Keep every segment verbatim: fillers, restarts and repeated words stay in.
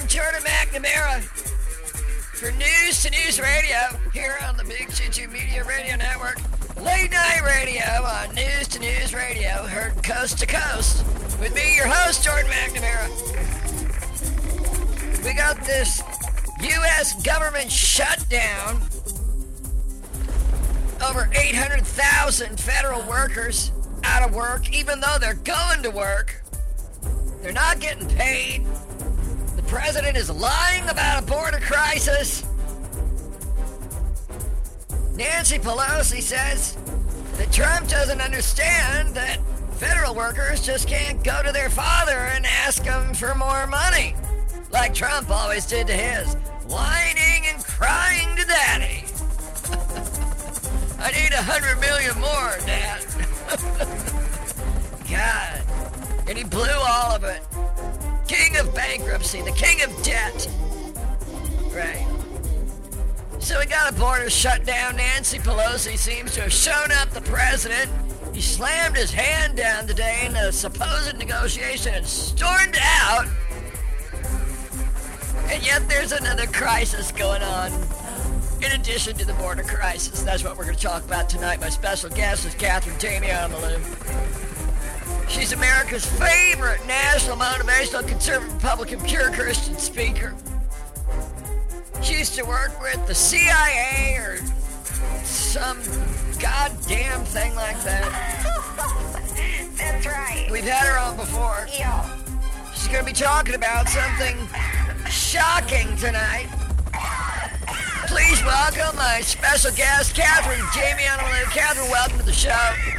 I'm Jordan McNamara for News to News Radio here on the Big Choo Choo Media Radio Network. Late night radio on News to News Radio, heard coast to coast. With me, your host, Jordan McNamara. We got this U S government shutdown. Over eight hundred thousand federal workers out of work, even though they're going to work. They're not getting paid. The president is lying about a border crisis. Nancy Pelosi says that Trump doesn't understand that federal workers just can't go to their father and ask him for more money, like Trump always did to his, whining and crying to daddy. I need a hundred million more, Dad. God. And he blew all of it. King of bankruptcy, the king of debt. Right. So we got a border shut down. Nancy Pelosi seems to have shown up the president. He slammed his hand down today in a supposed negotiation and stormed out. And yet there's another crisis going on in addition to the border crisis. That's what we're going to talk about tonight. My special guest is Catherine Damian Malou. She's America's favorite national motivational conservative Republican pure Christian speaker. She used to work with the C I A or some goddamn thing like that. That's right. We've had her on before. Yeah. She's going to be talking about something shocking tonight. Please welcome my special guest, Catherine Damian Malou. Catherine, welcome to the show.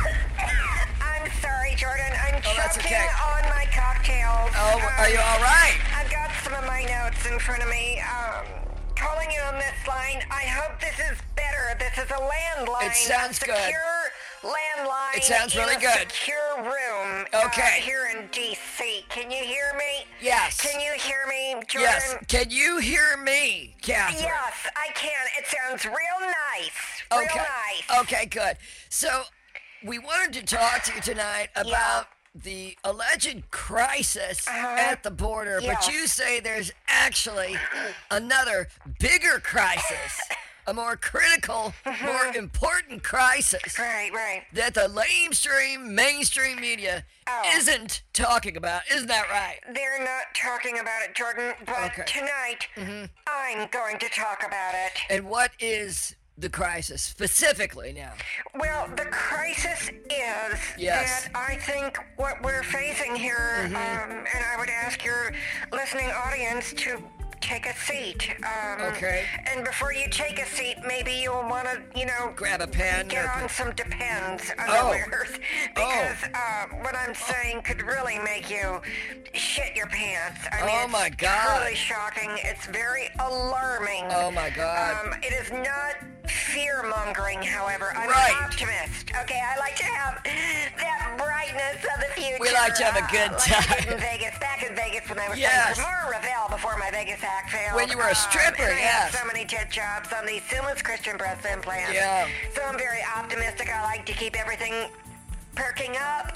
I'm sorry, Jordan. I'm Oh, that's choking okay. on my cocktails. Oh, are you all right? I've got some of my notes in front of me. Um, calling you on this line. I hope this is better. This is a landline. It sounds a good. Secure landline. It sounds really in a good. Secure room. Okay. Uh, here in D C. Can you hear me? Yes. Can you hear me, Jordan? Yes. Can you hear me, Catherine? Yes, I can. It sounds real nice. Real Okay. nice. Okay, good. So, we wanted to talk to you tonight about the alleged crisis Uh-huh. at the border, Yeah. but you say there's actually another bigger crisis, a more critical, more important crisis Right, right. that the lamestream, mainstream media Oh. isn't talking about. Isn't that right? They're not talking about it, Jordan, but Okay. tonight I'm going to talk about it. And what is the crisis specifically now? Well, the crisis is Yes. that I think what we're facing here, um, and I would ask your listening audience to take a seat. Um, Okay. And before you take a seat, maybe you'll want to, you know, Grab a pen. get or- on some Depends Oh. underwears because uh, what I'm saying could really make you shit your pants. I mean, Oh, it's my God. truly shocking. It's very alarming. Oh, my God. Um, it is not fear mongering, however. I'm Right. an optimist. Okay, I like to have that brightness of the future. We like to have a good uh, like I did time. in Vegas, back in Vegas when I was Yes. playing for Maura Ravel before my Vegas act failed. When you were a Um, stripper, and I had yes. so many tit jobs on these sinless Christian breast implants. Yeah. So I'm very optimistic. I like to keep everything perking up.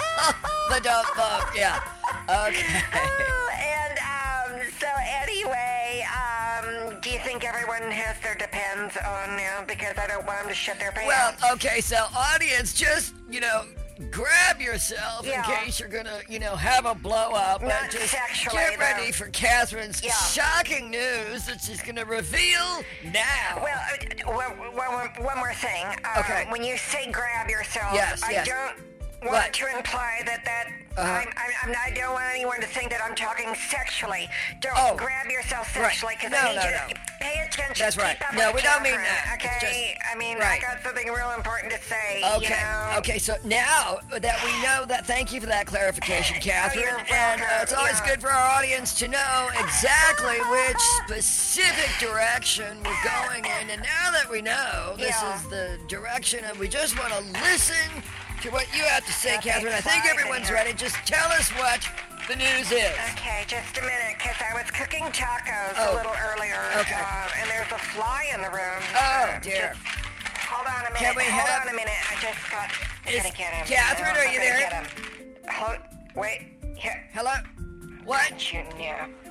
The dope bump, yeah. Okay. and um, so anyway, um, do you think everyone has their Depends on now? Because I don't want them to shit their pants. Well, okay, so audience, just, you know, grab yourself Yeah. in case you're gonna, you know, have a blow up. Not and just sexually, get ready though. for Catherine's Yeah. shocking news that she's gonna reveal now. Well, uh, one, one, one more thing. Uh, Okay. When you say grab yourself, Yes, I yes. don't want What? to imply that that Uh-huh. I'm, I'm, I'm not, I don't want anyone to think that I'm talking sexually. Don't Oh. grab yourself Right. sexually because No, I need no, you no. to pay attention. That's right. Keep up No, with we don't mean children, that. It's Okay. just- I mean, right. I got something real important to say. Okay. You know? Okay. So now that we know that, thank you for that clarification, Catherine. you're and uh, welcome, it's always yeah. good for our audience to know exactly which specific direction we're going in. And now that we know this Yeah. is the direction, and we just want to listen to what you have to say, That's Catherine. I think exciting. everyone's ready. Just tell us what the news is. Okay, just a minute, because I was cooking tacos Oh. a little earlier. Okay. Uh, and there's a fly in the room. Oh, Uh, dear. just hold on a minute. Can we hold have- on a minute. I just got. I'm Is- gonna get him. Catherine, No, are I'm you gonna there? Get him. Hold. Wait. Here. Hello? What? You- Yeah.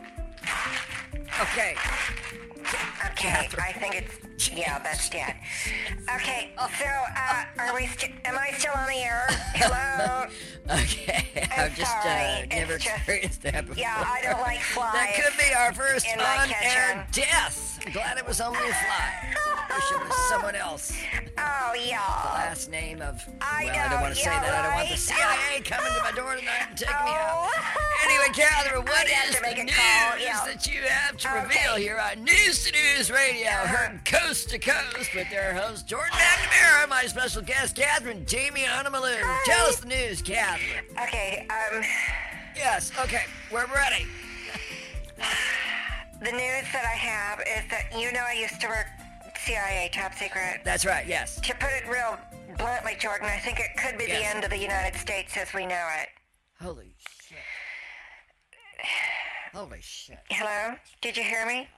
Okay. Okay, I think it's, yeah, that's dead. Okay, so, uh, are we, st- am I still on the air? Hello? Okay, I'm I've just sorry, uh, it's never just- experienced that before. Yeah, I don't like flies. That could be our first in my on-air kitchen. death. I'm glad it was only a fly. Wish it was someone else. Oh, yeah. Last name of, I well, I know, don't want to say yeah, that. I don't want the right? C I A coming to my door tonight and take me out. Oh. Anyway, Catherine, what I have is to make the a news call, yeah. that you have to Okay. reveal here on News to News Radio, heard coast to coast with their host, Jordan McNamara, my special guest, Catherine Damiana Malou. Tell us the news, Catherine. Okay, um, Yes, okay, we're ready. the news that I have is that, you know, I used to work C I A, top secret. That's right, yes. To put it real bluntly, Jordan, I think it could be the Yes. end of the United States as we know it. Holy shit. Holy shit. Hello? Did you hear me?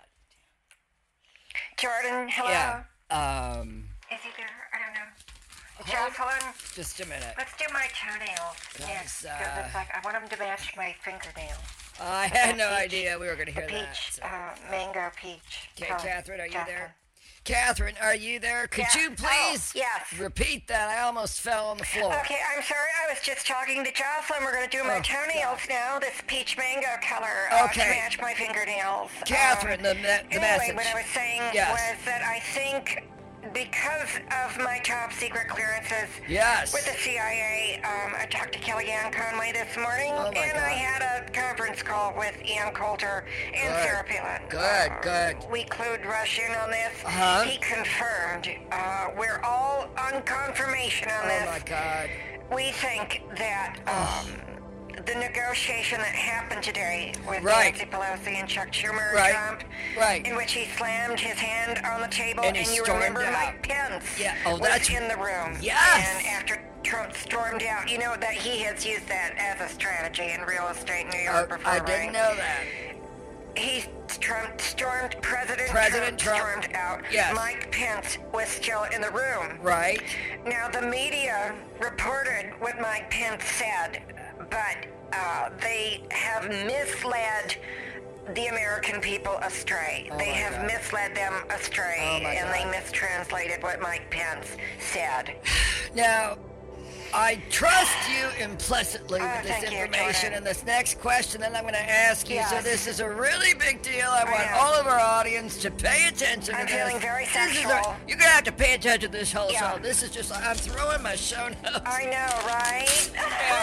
Jordan, hello? Yeah, um, Is he there? I don't know. Hold- Jocelyn, just a minute. let's do my toenails next. That's, Because uh, it's like, I want them to match my fingernails. I had no peach- idea we were going to hear The that. peach, so- uh, mango peach. Okay, color. Catherine, are you Jocelyn. there? Catherine, are you there? Could Yeah. you please Oh, yes. repeat that? I almost fell on the floor. Okay, I'm sorry. I was just talking to Jocelyn. We're going to do my Oh, toenails now. This peach mango color uh, Okay. to match my fingernails. Catherine, Um, the, me- the anyway, message. what I was saying Yes. was that I think because of my top secret clearances Yes. with the C I A, um, I talked to Kellyanne Conway this morning, Oh, my and I God. had a conference call with Ian Coulter and Good. Sarah Palin. Good, Uh, good. We clued Rush in on this. Uh-huh. He confirmed. Uh, we're all on confirmation on Oh, this. my God. We think that um, the negotiation that happened today with Right. Nancy Pelosi and Chuck Schumer Right. and Trump, Right. in which he slammed his hand on the table, And he you stormed remember out. Mike Pence Yeah, oh, was that's- in the room. Yes. And after Trump stormed out, you know that he has used that as a strategy in real estate in New York Oh, before, I right? didn't know that. He Trump stormed, President, President Trump. stormed out. Yes. Mike Pence was still in the room. Right. Now, the media reported what Mike Pence said, but uh, they have misled the American people astray. Oh, they my have God. misled them astray, Oh, my and God. they mistranslated what Mike Pence said. Now, I trust you implicitly Oh, with this thank you, information, Jordan. and this next question that I'm going to ask you. So Yes. this is a really big deal. I want know. all of our audience to pay attention I'm to this. feeling very This is sexual. a- you're going to have to pay attention to this whole Yeah. show. This is just, I'm throwing my show notes. I know, right?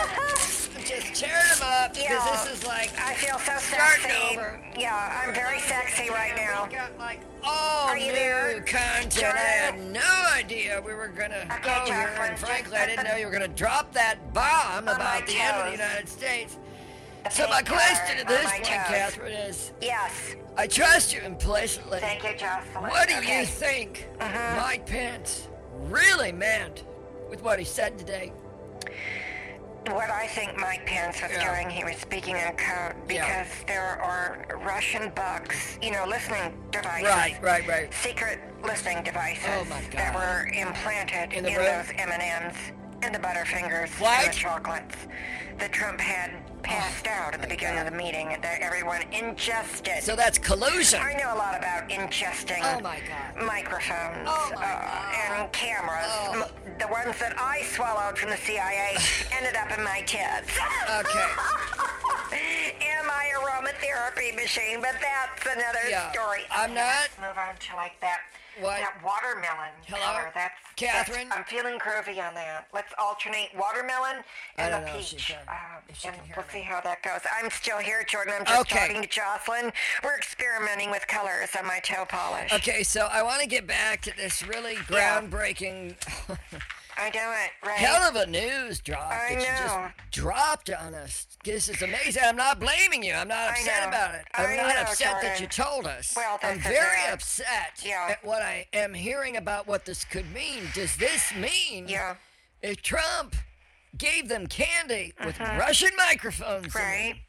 I'm just tearing them up because Yeah. this is like, I feel so Starting sexy. over. Yeah, I'm very sexy right now. we got like all Are you new there? content. Jordan? I had no idea we were going to Okay, go here, Jocelyn, and frankly, just- I didn't know you were going to drop that bomb On about my the end of the toes. United States. The So my pink question color at on this my point, toes. Catherine, is Yes. I trust you implicitly. Thank you, Jocelyn. What do okay. you think Mhm. Mike Pence really meant with what he said today? What I think Mike Pence was Yeah. doing, he was speaking in code Yeah. because there are Russian bugs, you know, listening devices. Right, right, right. Secret listening devices Oh, my that God. were implanted In in, the room? those M and M's and the Butterfingers What? and the chocolates that Trump had passed out at the my beginning God. of the meeting that everyone ingested. So that's collusion. I know a lot about ingesting Oh, my God. microphones Oh, my uh, God. and cameras. Oh. M- The ones that I swallowed from the C I A ended up in my tits. Okay. And my aromatherapy machine, but that's another Yeah, story. I'm Okay, not- Let's move on to like that. What? That watermelon Hello? color. That's Catherine? that's- I'm feeling groovy on that. Let's alternate watermelon I and don't the know if she peach. can- Um, if she and can hear we'll me. see how that goes. I'm still here, Jordan. I'm just Okay. talking to Jocelyn. We're experimenting with colors on my toe polish. Okay, so I want to get back to this really groundbreaking, I know it, right? hell of a news drop I that you know. just dropped on us. This is amazing. I'm not blaming you. I'm not I upset know. about it. I'm I not know, upset that Jordan. you told us. Well, I'm this is very it. upset Yeah. at what I am hearing about what this could mean. Does this mean Yeah. if Trump gave them candy with Russian microphones in Right. them,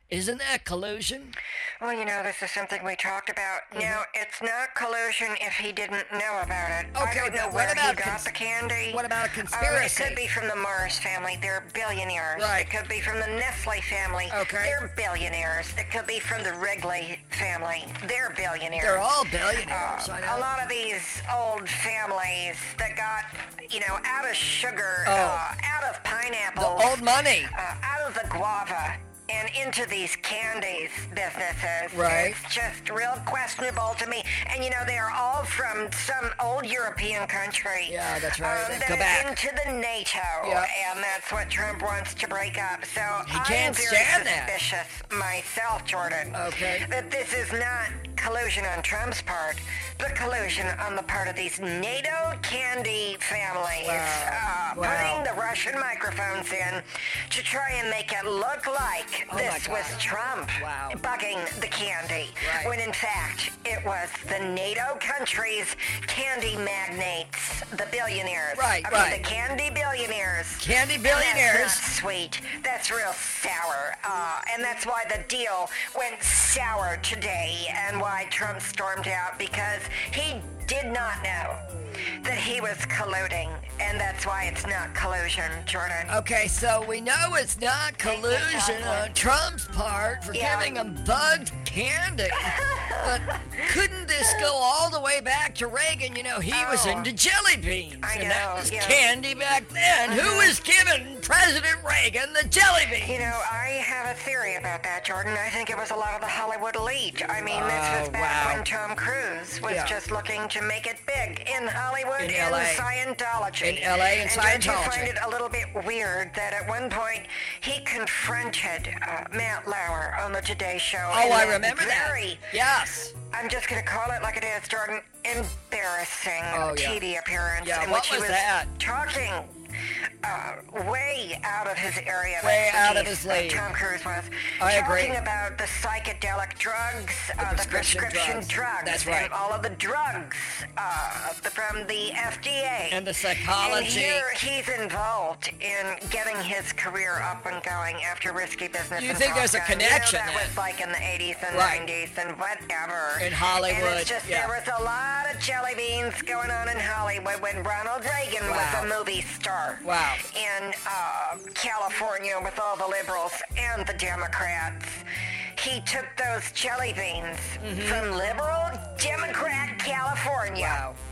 Isn't that collusion? Well, you know, this is something we talked about. Mm-hmm. Now, it's not collusion if he didn't know about it. I Okay, don't know but what where he about got cons- the candy. what about a Oh, conspiracy? it could be from the Mars family. They're billionaires. Right. It could be from the Nestle family. Okay. They're billionaires. It could be from the Wrigley family. They're billionaires. They're all billionaires. Uh, I a know. lot of these old families that got, you know, out of sugar, Oh. uh, out of pineapples, The old money. uh, out of the guava, and into these candies businesses. Right. It's just real questionable to me. And you know, they are all from some old European country. Yeah, that's right. Um, Quebec. that is into the NATO, Yeah. and that's what Trump wants to break up. So He I'm can't very stand that. suspicious myself, Jordan. Okay. That this is not collusion on Trump's part, but collusion on the part of these NATO candy families. Wow. Uh, Wow. Putting the Russian microphones in to try and make it look like Oh this my was God. Trump Wow. bugging the candy, Right. when in fact it was the NATO countries' candy magnates, the billionaires. Right, I mean, right. the candy billionaires. Candy And billionaires. That's not sweet. That's real sour. Uh, and that's why the deal went sour today and why Trump stormed out, because he did not know that he was colluding, and that's why it's not collusion, Jordan. Okay, so we know it's not collusion on Trump's part for Yeah. giving him bugged candy. But couldn't this go all the way back to Reagan? You know, he was Oh. into jelly beans. I and that know, was yeah. candy back then. Who was giving President Reagan the jelly beans? You know, I have a theory about that, Jordan. I think it was a lot of the Hollywood elite. I mean, this was Oh, back wow. when Tom Cruise was Yeah. just looking to make it big in Hollywood In and L A. Scientology. In L A and don't you Scientology. find it a little bit weird that at one point he confronted uh, Matt Lauer on the Today Show? Oh, in I that remember very, that. Yes. I'm just going to call it like it is, Jordan, embarrassing Oh, yeah. T V appearance Yeah, in what which he was was that? talking uh, way out of his area. of Way out of expertise, his league. uh, Tom Cruise was. I talking agree. about the psychedelic drugs, uh, the prescription prescription drugs. drugs, That's right. and all of the drugs uh, the, from the F D A. And the And psychology. here he's involved in getting his career up and going after Risky Business. You and think there's a Top Gun. connection You know, that then? was like in the eighties and Right. nineties and whatever. In Hollywood, And it's just, yeah. there was a lot of jelly beans going on in Hollywood when Ronald Reagan Wow. was a movie star. Wow. In uh, California with all the liberals and the Democrats. He took those jelly beans from liberal Democrat California Mm-hmm. Wow.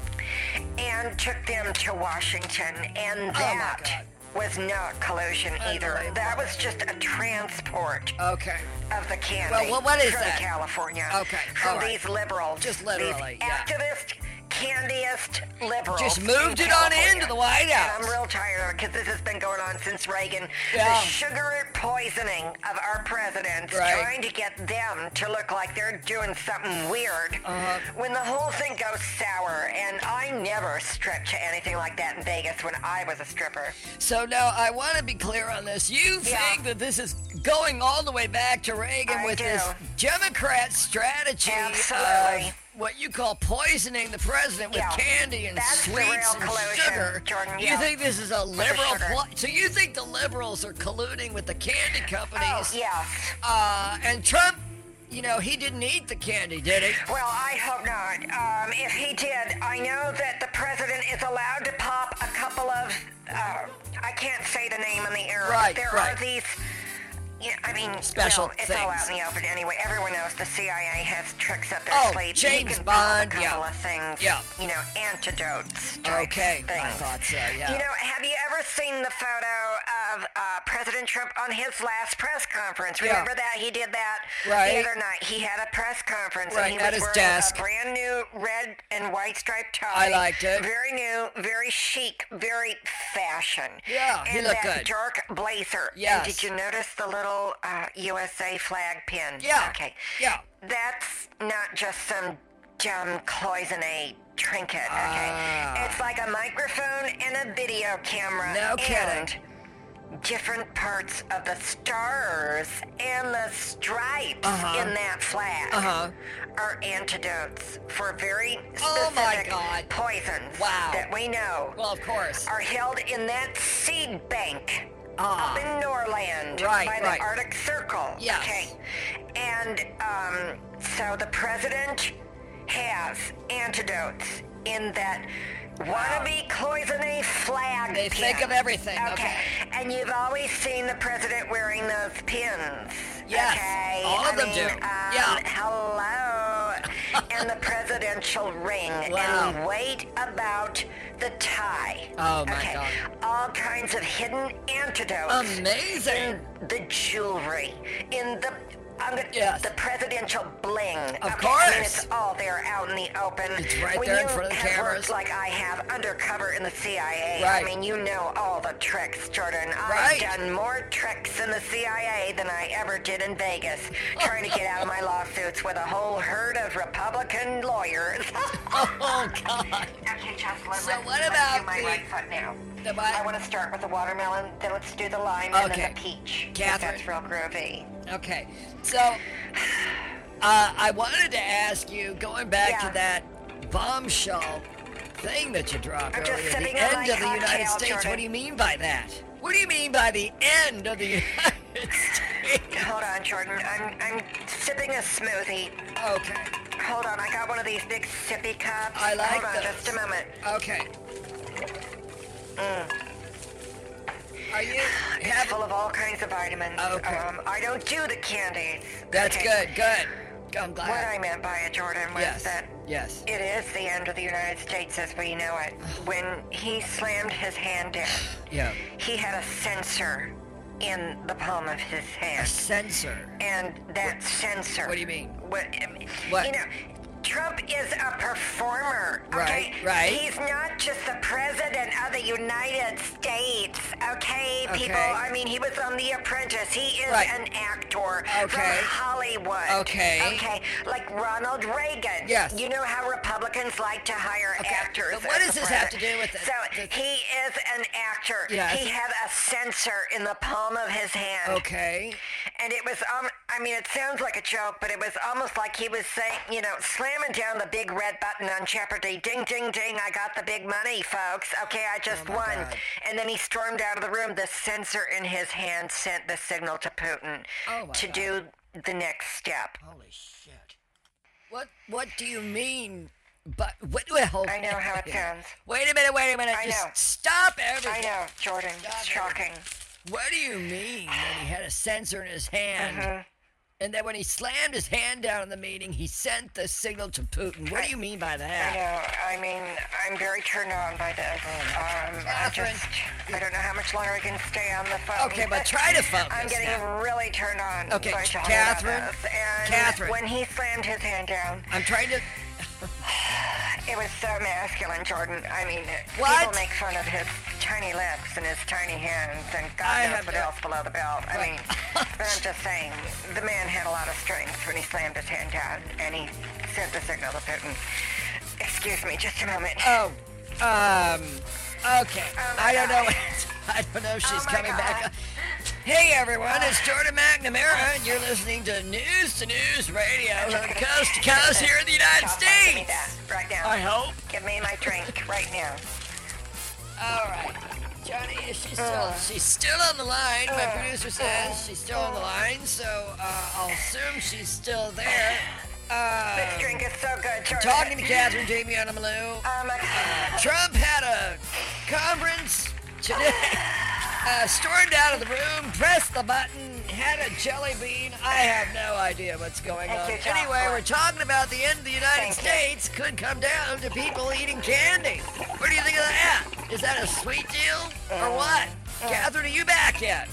and took them to Washington, and Oh, my that God. was not collusion either. Unbelievable. That was just a transport Okay. of the candy Well, what- what is from that? California. Okay, From all right. these liberals. Just literally, These yeah. activist, candiest liberals. Just in moved it on California. into the White House. And I'm real tired of it because this has been going on since Reagan. Yeah. The sugar poisoning of our presidents, Right. trying to get them to look like they're doing something weird. Uh-huh. When the whole thing goes sour, and I never stripped to anything like that in Vegas when I was a stripper. So now I want to be clear on this. You Yeah. think that this is going all the way back to Reagan I with do. this Democrat strategy Absolutely. of what you call poisoning the president with Yeah. candy and That's the sweets real and collusion, sugar. Jordan, You yeah. think this is a liberal sugar. pl- So you think the liberals are colluding with the candy companies? Oh, yes. Uh, and Trump, you know, he didn't eat the candy, did he? Well, I hope not. Um, if he did, I know that the president is allowed to pop a couple of, uh, I can't say the name in the air, Right, but there right. are these, yeah, I mean, Special well, it's all things. out in the open anyway. Everyone knows the C I A has tricks up their Oh, sleeve. James you can Bond, pop a couple yeah. of things, Yeah. you know, antidotes type Okay, things. I thought so, yeah. You know, have you ever seen the photo of uh, President Trump on his last press conference? Yeah. Remember that? He did that Right. the other night. He had a press conference Right, and he at was his wearing desk. a brand new red and white striped tie. I liked it. Very new, very chic, very fashion. Yeah, he and looked that good. dark blazer. Yes. And did you notice the little uh, U S A flag pin? Yeah. Okay. Yeah. That's not just some dumb cloisonne trinket, okay? Ah. It's like a microphone and a video camera. No kidding. And different parts of the stars and the stripes Uh-huh. in that flag Uh-huh. are antidotes for very Oh, my specific God. poisons Wow. that we know Well, of course. are held in that seed bank Ah. up in Norland Right, by the right. Arctic Circle. Yes. Okay. And um, so the president has antidotes in that wannabe cloisonne flag They pin. think of everything, Okay. okay. And you've always seen the president wearing those pins. Yes, Okay. all of I them mean, do. Um, Yeah. Hello. And the presidential ring. Wow. And wait about the tie. Oh, my okay. God. All kinds of hidden antidotes. Amazing. In the jewelry. In the I'm gonna, Yes. the presidential bling. Of okay, course. I mean, it's all there out in the open. It's right when there you in front of the have cameras. worked like I have undercover in the C I A. Right. I mean, you know all the tricks, Jordan. Right. I've done more tricks in the C I A than I ever did in Vegas, trying to get out of my lawsuits with a whole herd of Republican lawyers. Oh, God. Okay, Jocelyn, So let's, what let's about do my the- right foot now. the what? I want to start with the watermelon, then let's do the lime, and Okay. then the peach. 'cause Catherine. That's real groovy. Okay, so uh, I wanted to ask you, going back Yeah. to that bombshell thing that you dropped I'm just earlier, sipping the on end my of the United cocktail, States. Jordan. What do you mean by that? What do you mean by the end of the United States? Hold on, Jordan. I'm I'm sipping a smoothie. Okay, Hold on, I got one of these big sippy cups. I like Hold on, those. just a moment. okay. Are you It's having? full of all kinds of vitamins. Okay. Um, I don't do the candies. That's okay? good. Good. I'm glad. What I meant by it, Jordan, was yes. that Yes. it is the end of the United States as we know it. When he slammed his hand down, Yeah. he had a sensor in the palm of his A hand. sensor. And that sensor. What do you mean? What, What? You know, Trump is a performer, okay? Right, right. He's not just the president of the United States, okay, people? Okay. I mean, he was on The Apprentice. He is Right. an actor Okay. from Hollywood. Okay. Okay, like Ronald Reagan. Yes. You know how Republicans like to hire Okay, actors. but what as does the this have to president. do with it? So The- he is an actor. Yes. He had a sensor in the palm of his hand. Okay. And it was, um, I mean, it sounds like a joke, but it was almost like he was saying, you know, slamming down the big red button on Jeopardy. Ding, ding, ding, I got the big money, folks. Okay, I just Oh my won. God. And then he stormed out of the room. The sensor in his hand sent the signal to Putin Oh my to God. do the next step. Holy shit. What What do you mean? But what? Wait, hold. I know how it sounds. Wait a minute. Wait a minute. I Just know. stop everything. I know, Jordan. Stop It's it. shocking. What do you mean that he had a sensor in his hand, Mhm. and that when he slammed his hand down in the meeting, he sent the signal to Putin? What do you mean by I that? know. I mean, I'm very turned on by this. Um, I Catherine. just, I don't know how much longer I can stay on the phone. Okay, but try to focus I'm getting now. really turned on. Okay, by talking Catherine, about this. And Catherine. when he slammed his hand down, I'm trying to. it was so masculine, Jordan. I mean, What? people make fun of his tiny lips and his tiny hands and God I knows have what no- else below the belt. I mean, but I'm just saying, the man had a lot of strength when he slammed his hand down and he sent the signal to Putin. Excuse me, just a moment. Oh, um, okay. Oh my I don't know. God. I don't know if she's Oh my coming God. back. Hey everyone, it's Jordan McNamara, and you're listening to News to News Radio from coast to coast here in the United Jocelyn, give me States. that right now. I hope. Give me my drink right now. All right. Johnny, is she still, she's still on the line. My producer says she's still on the line, so uh, I'll assume she's still there. Uh, This drink is so good, Jordan. talking to Catherine Damiana Malou. Oh my God. Trump had a conference today, uh, stormed out of the room, pressed the button, had a jelly bean. I have no idea what's going Thank on. you, Jocelyn. Anyway, we're talking about the end of the United Thank you. States could come down to people eating candy. What do you think of that? Is that a sweet deal or Mm. what? Catherine, are you back yet?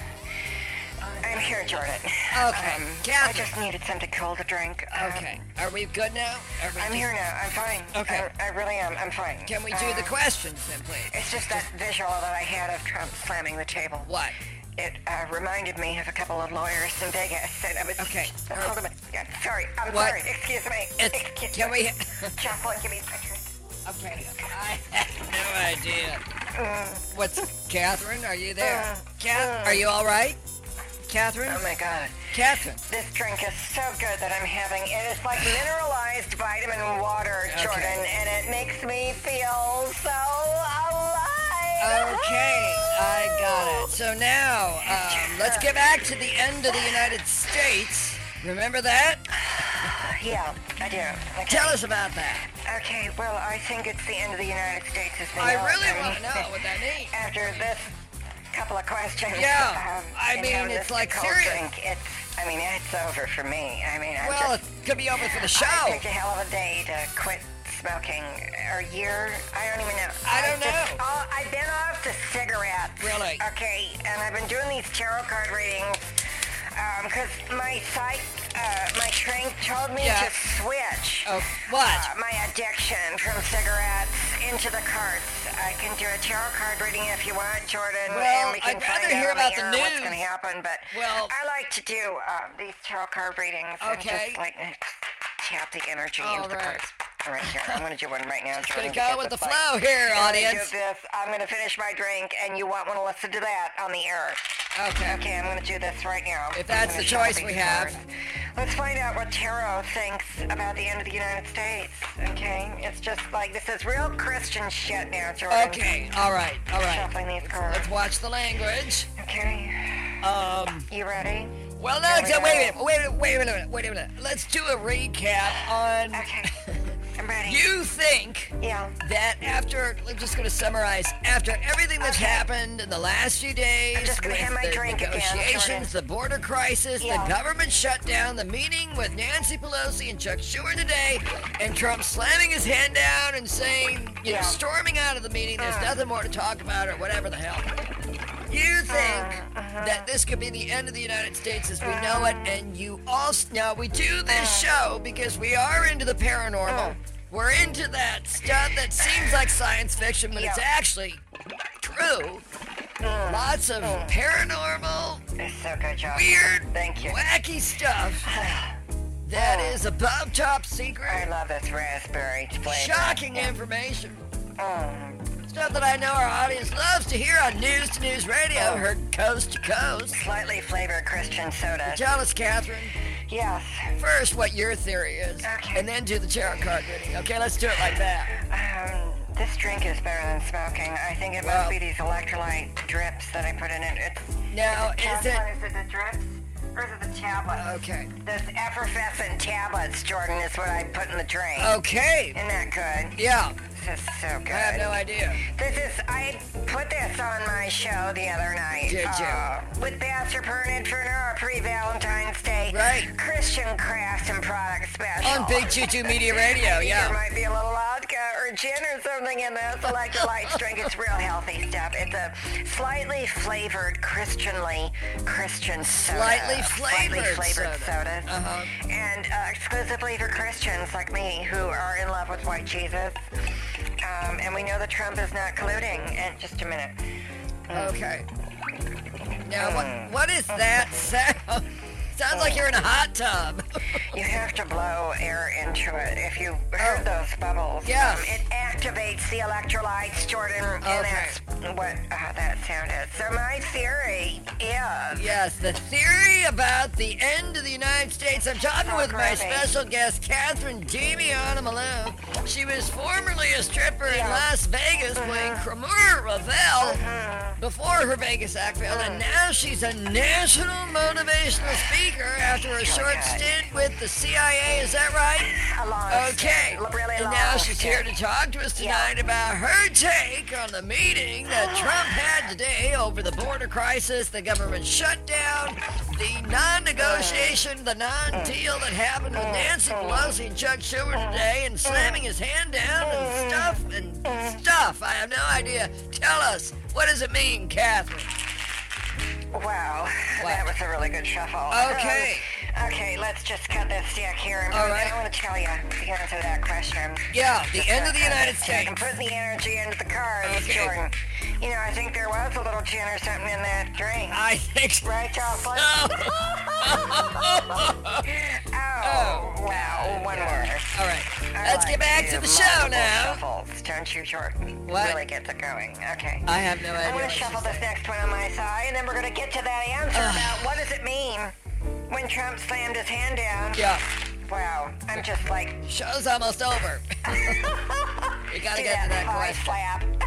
I'm here, Jordan. Okay, Um, I Catherine. just needed something cold to drink. Um, Okay, are we good now? Are we I'm just- here now. I'm fine. Okay. I, I really am. I'm fine. Can we do the Um, questions then, please? It's just that visual that I had of Trump slamming the table. What? It uh, reminded me of a couple of lawyers in Vegas, and I was. Okay. Hold on a minute. Yeah, sorry. I'm What? sorry. Excuse me. It's, Excuse can me. we? Jocelyn, give me my drink. Okay, I have no idea. Mm, What's Catherine? Are you there? Uh, Cath, uh. are you all right? Catherine? oh my God. Catherine. This drink is so good that I'm having. It is like mineralized vitamin water, Okay. Jordan, and it makes me feel so alive. Okay, I got it. So now, um, let's get back to the end of the United States. Remember that? Yeah, I do. Okay. Tell us about that. Okay, well, I think it's the end of the United States. As we I know it. really mean, want to know what that means. After this couple of questions, Yeah, um, I you mean, know, it's this like cold serious. Drink, it's, I mean, it's over for me. I mean, I Well, just, it could be over for the show. I picked a hell of a day to quit smoking. Or a year? I don't even know. I don't I've just- know. oh, I've been off the cigarettes. Really? Okay, and I've been doing these tarot card readings because my psych, uh, my shrink told me Yeah. to switch. Oh, what? Uh, my addiction from cigarettes into the cards. I can do a tarot card reading if you want, Jordan. Well, and we can I'd find rather out hear on about the air what's news. going to happen. But Well- I like to do um, these tarot card readings and Okay. just like tap the energy All into the right. cards. Right here. I'm going to do one right now, Just Jordan. gonna go because with the it's like, flow here, I'm gonna audience. do this. I'm going to finish my drink, and you won't want to listen to that on the air. Okay. Okay, I'm going to do this right now. If that's I'm the gonna choice shuffle we these have. cards. Let's find out what tarot thinks about the end of the United States. Okay, it's just like this is real Christian shit now, Jordan. Okay, all right, all right. Shuffling these cards. Let's watch the language. Okay, Um, you ready? well, no, Here we so wait a go. minute, wait a minute, wait a minute, wait a minute. Let's do a recap on. Okay, I'm ready. You think Yeah. that after, I'm just going to summarize, after everything that's Okay. happened in the last few days, just gonna with have my the drink again, negotiations, the border crisis, Yeah. the government shutdown, the meeting with Nancy Pelosi and Chuck Schumer today, and Trump slamming his hand down and saying, you know, Yeah. storming out of the meeting, there's Uh. nothing more to talk about or whatever the hell. You think Uh, uh-huh. that this could be the end of the United States as we know it, and you also, now we do this Uh. show because we are into the paranormal. Uh. We're into that stuff that seems like science fiction, but it's Yeah. actually true. Lots of paranormal, It's so good, Josh. weird, Thank you. wacky stuff that Oh. is above top I secret, love this raspberry flavor. shocking information. Mm. Stuff that I know our audience loves to hear on News to News Radio, Oh. heard coast to coast. Slightly flavored Christian soda. Tell us, Catherine, Yes. first what your theory is, Okay. and then do the tarot card reading. Okay, let's do it like that. Um, this drink is better than smoking. I think it Well- must be these electrolyte drips that I put in it. It's Now, the is it... tablet- Is it the drips? Or is it the tablets? Okay. This effervescent tablets, Jordan, is what I put in the drink. Okay. Isn't that good? Yeah, This is so good. I have no idea. This is, I put this on my show the other night. Did you? Uh, with Pastor Bernard for our pre-Valentine's Day. Right. Christian crafts and product special. On Big Choo Choo Media Radio, There yeah. might be a little vodka or gin or something in this electrolyte drink. It's real healthy stuff. It's a slightly flavored, Christianly Christian soda. Slightly Slightly flavored flavored soda. sodas. Uh-huh. And uh, exclusively for Christians like me who are in love with white Jesus. Um, and we know that Trump is not colluding. And just a minute. Okay. Now, what, what is that sound? Sounds like you're in a hot tub. You have to blow air into it. If you heard Oh. those bubbles, Yes. um, it activates the electrolytes, Jordan, and Okay. that's what uh, that sound is. So my theory is... Yes, the theory about the end of the United States. I'm talking with my Crazy. special guest, Catherine Damiana Malone. She was formerly a stripper in Yeah. Las Vegas playing Cremor Ravel Mm-hmm. before her Vegas act failed, and now she's a national motivational speaker after a short Okay. stint with the C I A. Is that right? A long Okay. stint, really And long now she's here stint. to talk to us Yeah. tonight about her take on the meeting that Trump had today over the border crisis, the government shutdown, the non-negotiation, the non-deal that happened with Nancy Pelosi and Chuck Schumer today, and slamming his hand down and stuff and stuff. I have no idea. Tell us, what does it mean, Catherine? Wow, What? that was a really good shuffle. Okay. Um, okay, let's just cut this stick here. And All right. I want to tell you the answer to that question. Yeah, the Just end to of the cut United this stick States. and putting the energy into the cards, Okay. Jordan. You know, I think there was a little gin or something in that drink. I think so. Right, Jocelyn? Oh. Oh, wow, one more. All right, I let's like get back do to the show multiple now. Shuffles, don't you, Jordan? What? Really gets it going. Okay. I have no I'm idea. going what to she's shuffle this saying. next one on my side, and then we're going to get to that answer Ugh. about what does it mean when Trump slammed his hand down. Yeah, Wow, I'm just like, show's almost over. We gotta do get to that thigh question. slap.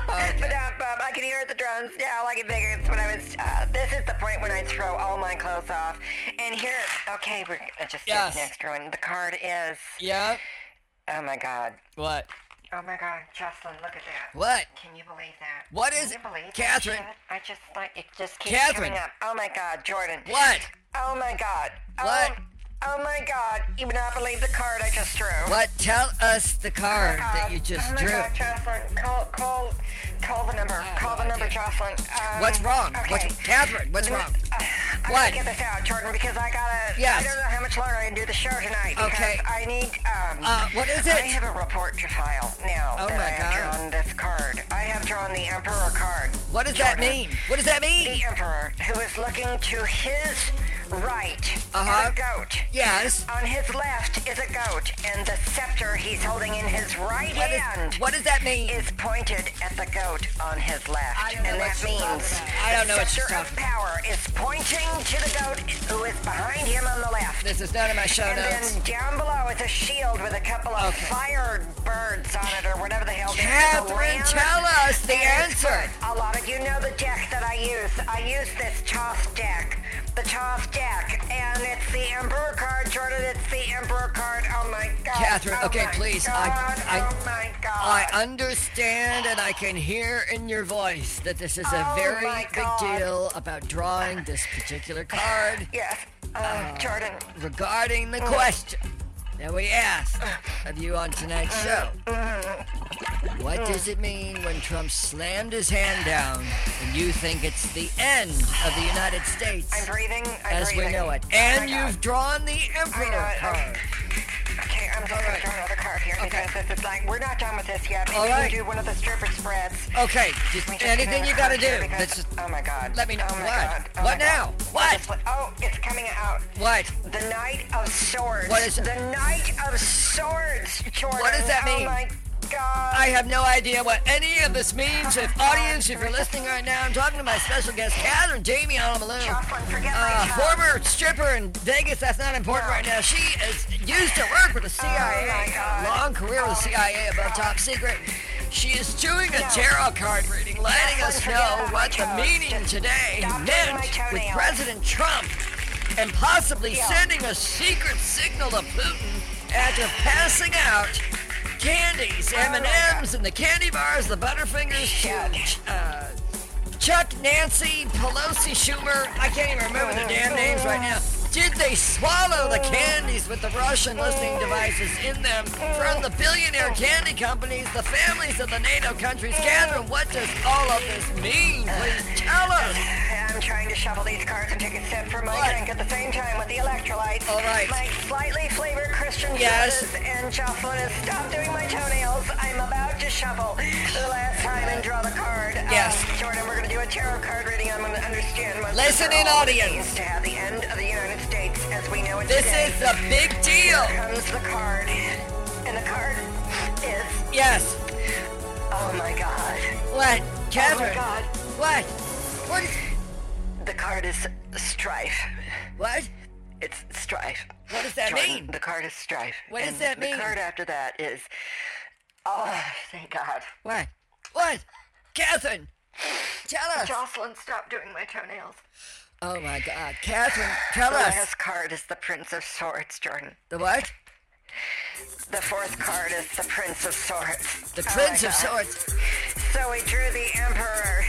Okay. Ba-dum-bum. I can hear the drums now like it figures when I was, uh, this is the point when I throw all my clothes off. And here, okay, we're gonna just Yes. get next one. The card is, Yeah? oh my God. What? Oh my God, Jocelyn, look at that. What? Can you believe that? What Can is you it? believe that Catherine? shit? I just like it just keeps Catherine. coming up. Oh my God, Jordan. What? Oh my God. What? Oh, oh my God. You would not believe the card I just drew. What? Tell us the card Uh, that you just oh my drew. God, Jocelyn, call, call, call the number. Oh, call the number, okay. Jocelyn. Um, What's wrong? Okay. What's Catherine? What's wrong? Uh, I What? gotta get this out, Jordan, because I gotta. Yes. I don't know how much longer I can do the show tonight. Because Okay. I need. Um, Uh, what is it? I have a report to file now Oh that my I have God. drawn this card. I have drawn the Emperor card. What does that Jordan. mean? What does that mean? The Emperor, who is looking to his right, Uh-huh. is a goat. Yes. On his left is a goat, and the scepter he's holding in his right What, is, hand what does that mean? is pointed at the goat on his left. I don't know and what that she's means talking about. I don't know the what she's scepter of talking power is pointing to the goat who is behind him on the left. This is none of my show And notes. then down below is a shield with a couple of Okay. fire birds on it, or whatever the hell. Catherine, tell us the And it's answer. good. A lot of you know the deck that I use. I use this Toth deck. The Toth deck. And it's the Emperor card, Jordan. It's the Emperor card. Oh my God. Catherine, oh okay, my please, God. I- I- oh my God. I understand and I can hear in your voice that this is a Oh very my big God. deal about drawing this particular card Yes. Uh, Jordan. regarding the question that we asked of you on tonight's show. What does it mean when Trump slammed his hand down and you think it's the end of the United States I'm breathing. I'm as breathing. we know it? Oh my And God. you've drawn the I know Emperor it. card. Okay, I'm just All gonna right. draw another card here Okay. because this is like we're not done with this yet. Maybe All we right. can do one of the stripper spreads. Okay, just We just anything get you another gotta card here do. because- Let's just oh my God. let me know. Oh my What? God. Oh What my now? God. What? Just let- Oh, it's coming out. what? The Knight of Swords. What is it? The Knight of Swords, Jordan. What does that mean? Oh my God. I have no idea what any of this means. If audience, if you're listening right now, I'm talking to my special guest, Catherine Jamie Almalou. Jocelyn, forget my Uh, child. former stripper in Vegas, that's not important No. right now. She is used to work with the C I A, Oh, my God. long career with the C I A above top secret. She is doing a No. tarot card reading, letting us Jocelyn, know forget about what my the toes. meaning Just today stop doing meant my with toenails. President Trump and possibly Yeah. sending a secret signal to Putin after passing out candies, M and M's, and the candy bars, the Butterfingers, to uh, Chuck, Nancy, Pelosi, Schumer. I can't even remember their damn names right now. Did they swallow the candies with the Russian listening devices in them from the billionaire candy companies, the families of the NATO countries? Catherine, what does all of this mean? Please tell us. I'm trying to shuffle these cards and take a sip from my What? drink at the same time with the electrolytes. All right. My slightly flavored Christian Yes. juices and Jocelyn has stopped doing my toenails. I'm about to shuffle for the last time and draw the card. Yes. Um, Jordan, we're going to do a tarot card reading. I'm going to understand what Listen this in, all audience. means to have the end of the United States as we know it This today. is a big deal. Here comes the card. And the card is... Yes. Oh my God. What? Oh my Catherine. God. What? What is... The card is strife. What? It's strife. What does that Jordan, mean? The card is strife. What does And that mean? The card after that is... Oh, thank God. What? What? Catherine, tell us. Jocelyn, stop doing my toenails. Oh my God. Catherine, tell The us. last card is the Prince of Swords, Jordan. The what? The fourth card is the Prince of Swords. The Oh Prince my of God. Swords. So we drew the Emperor,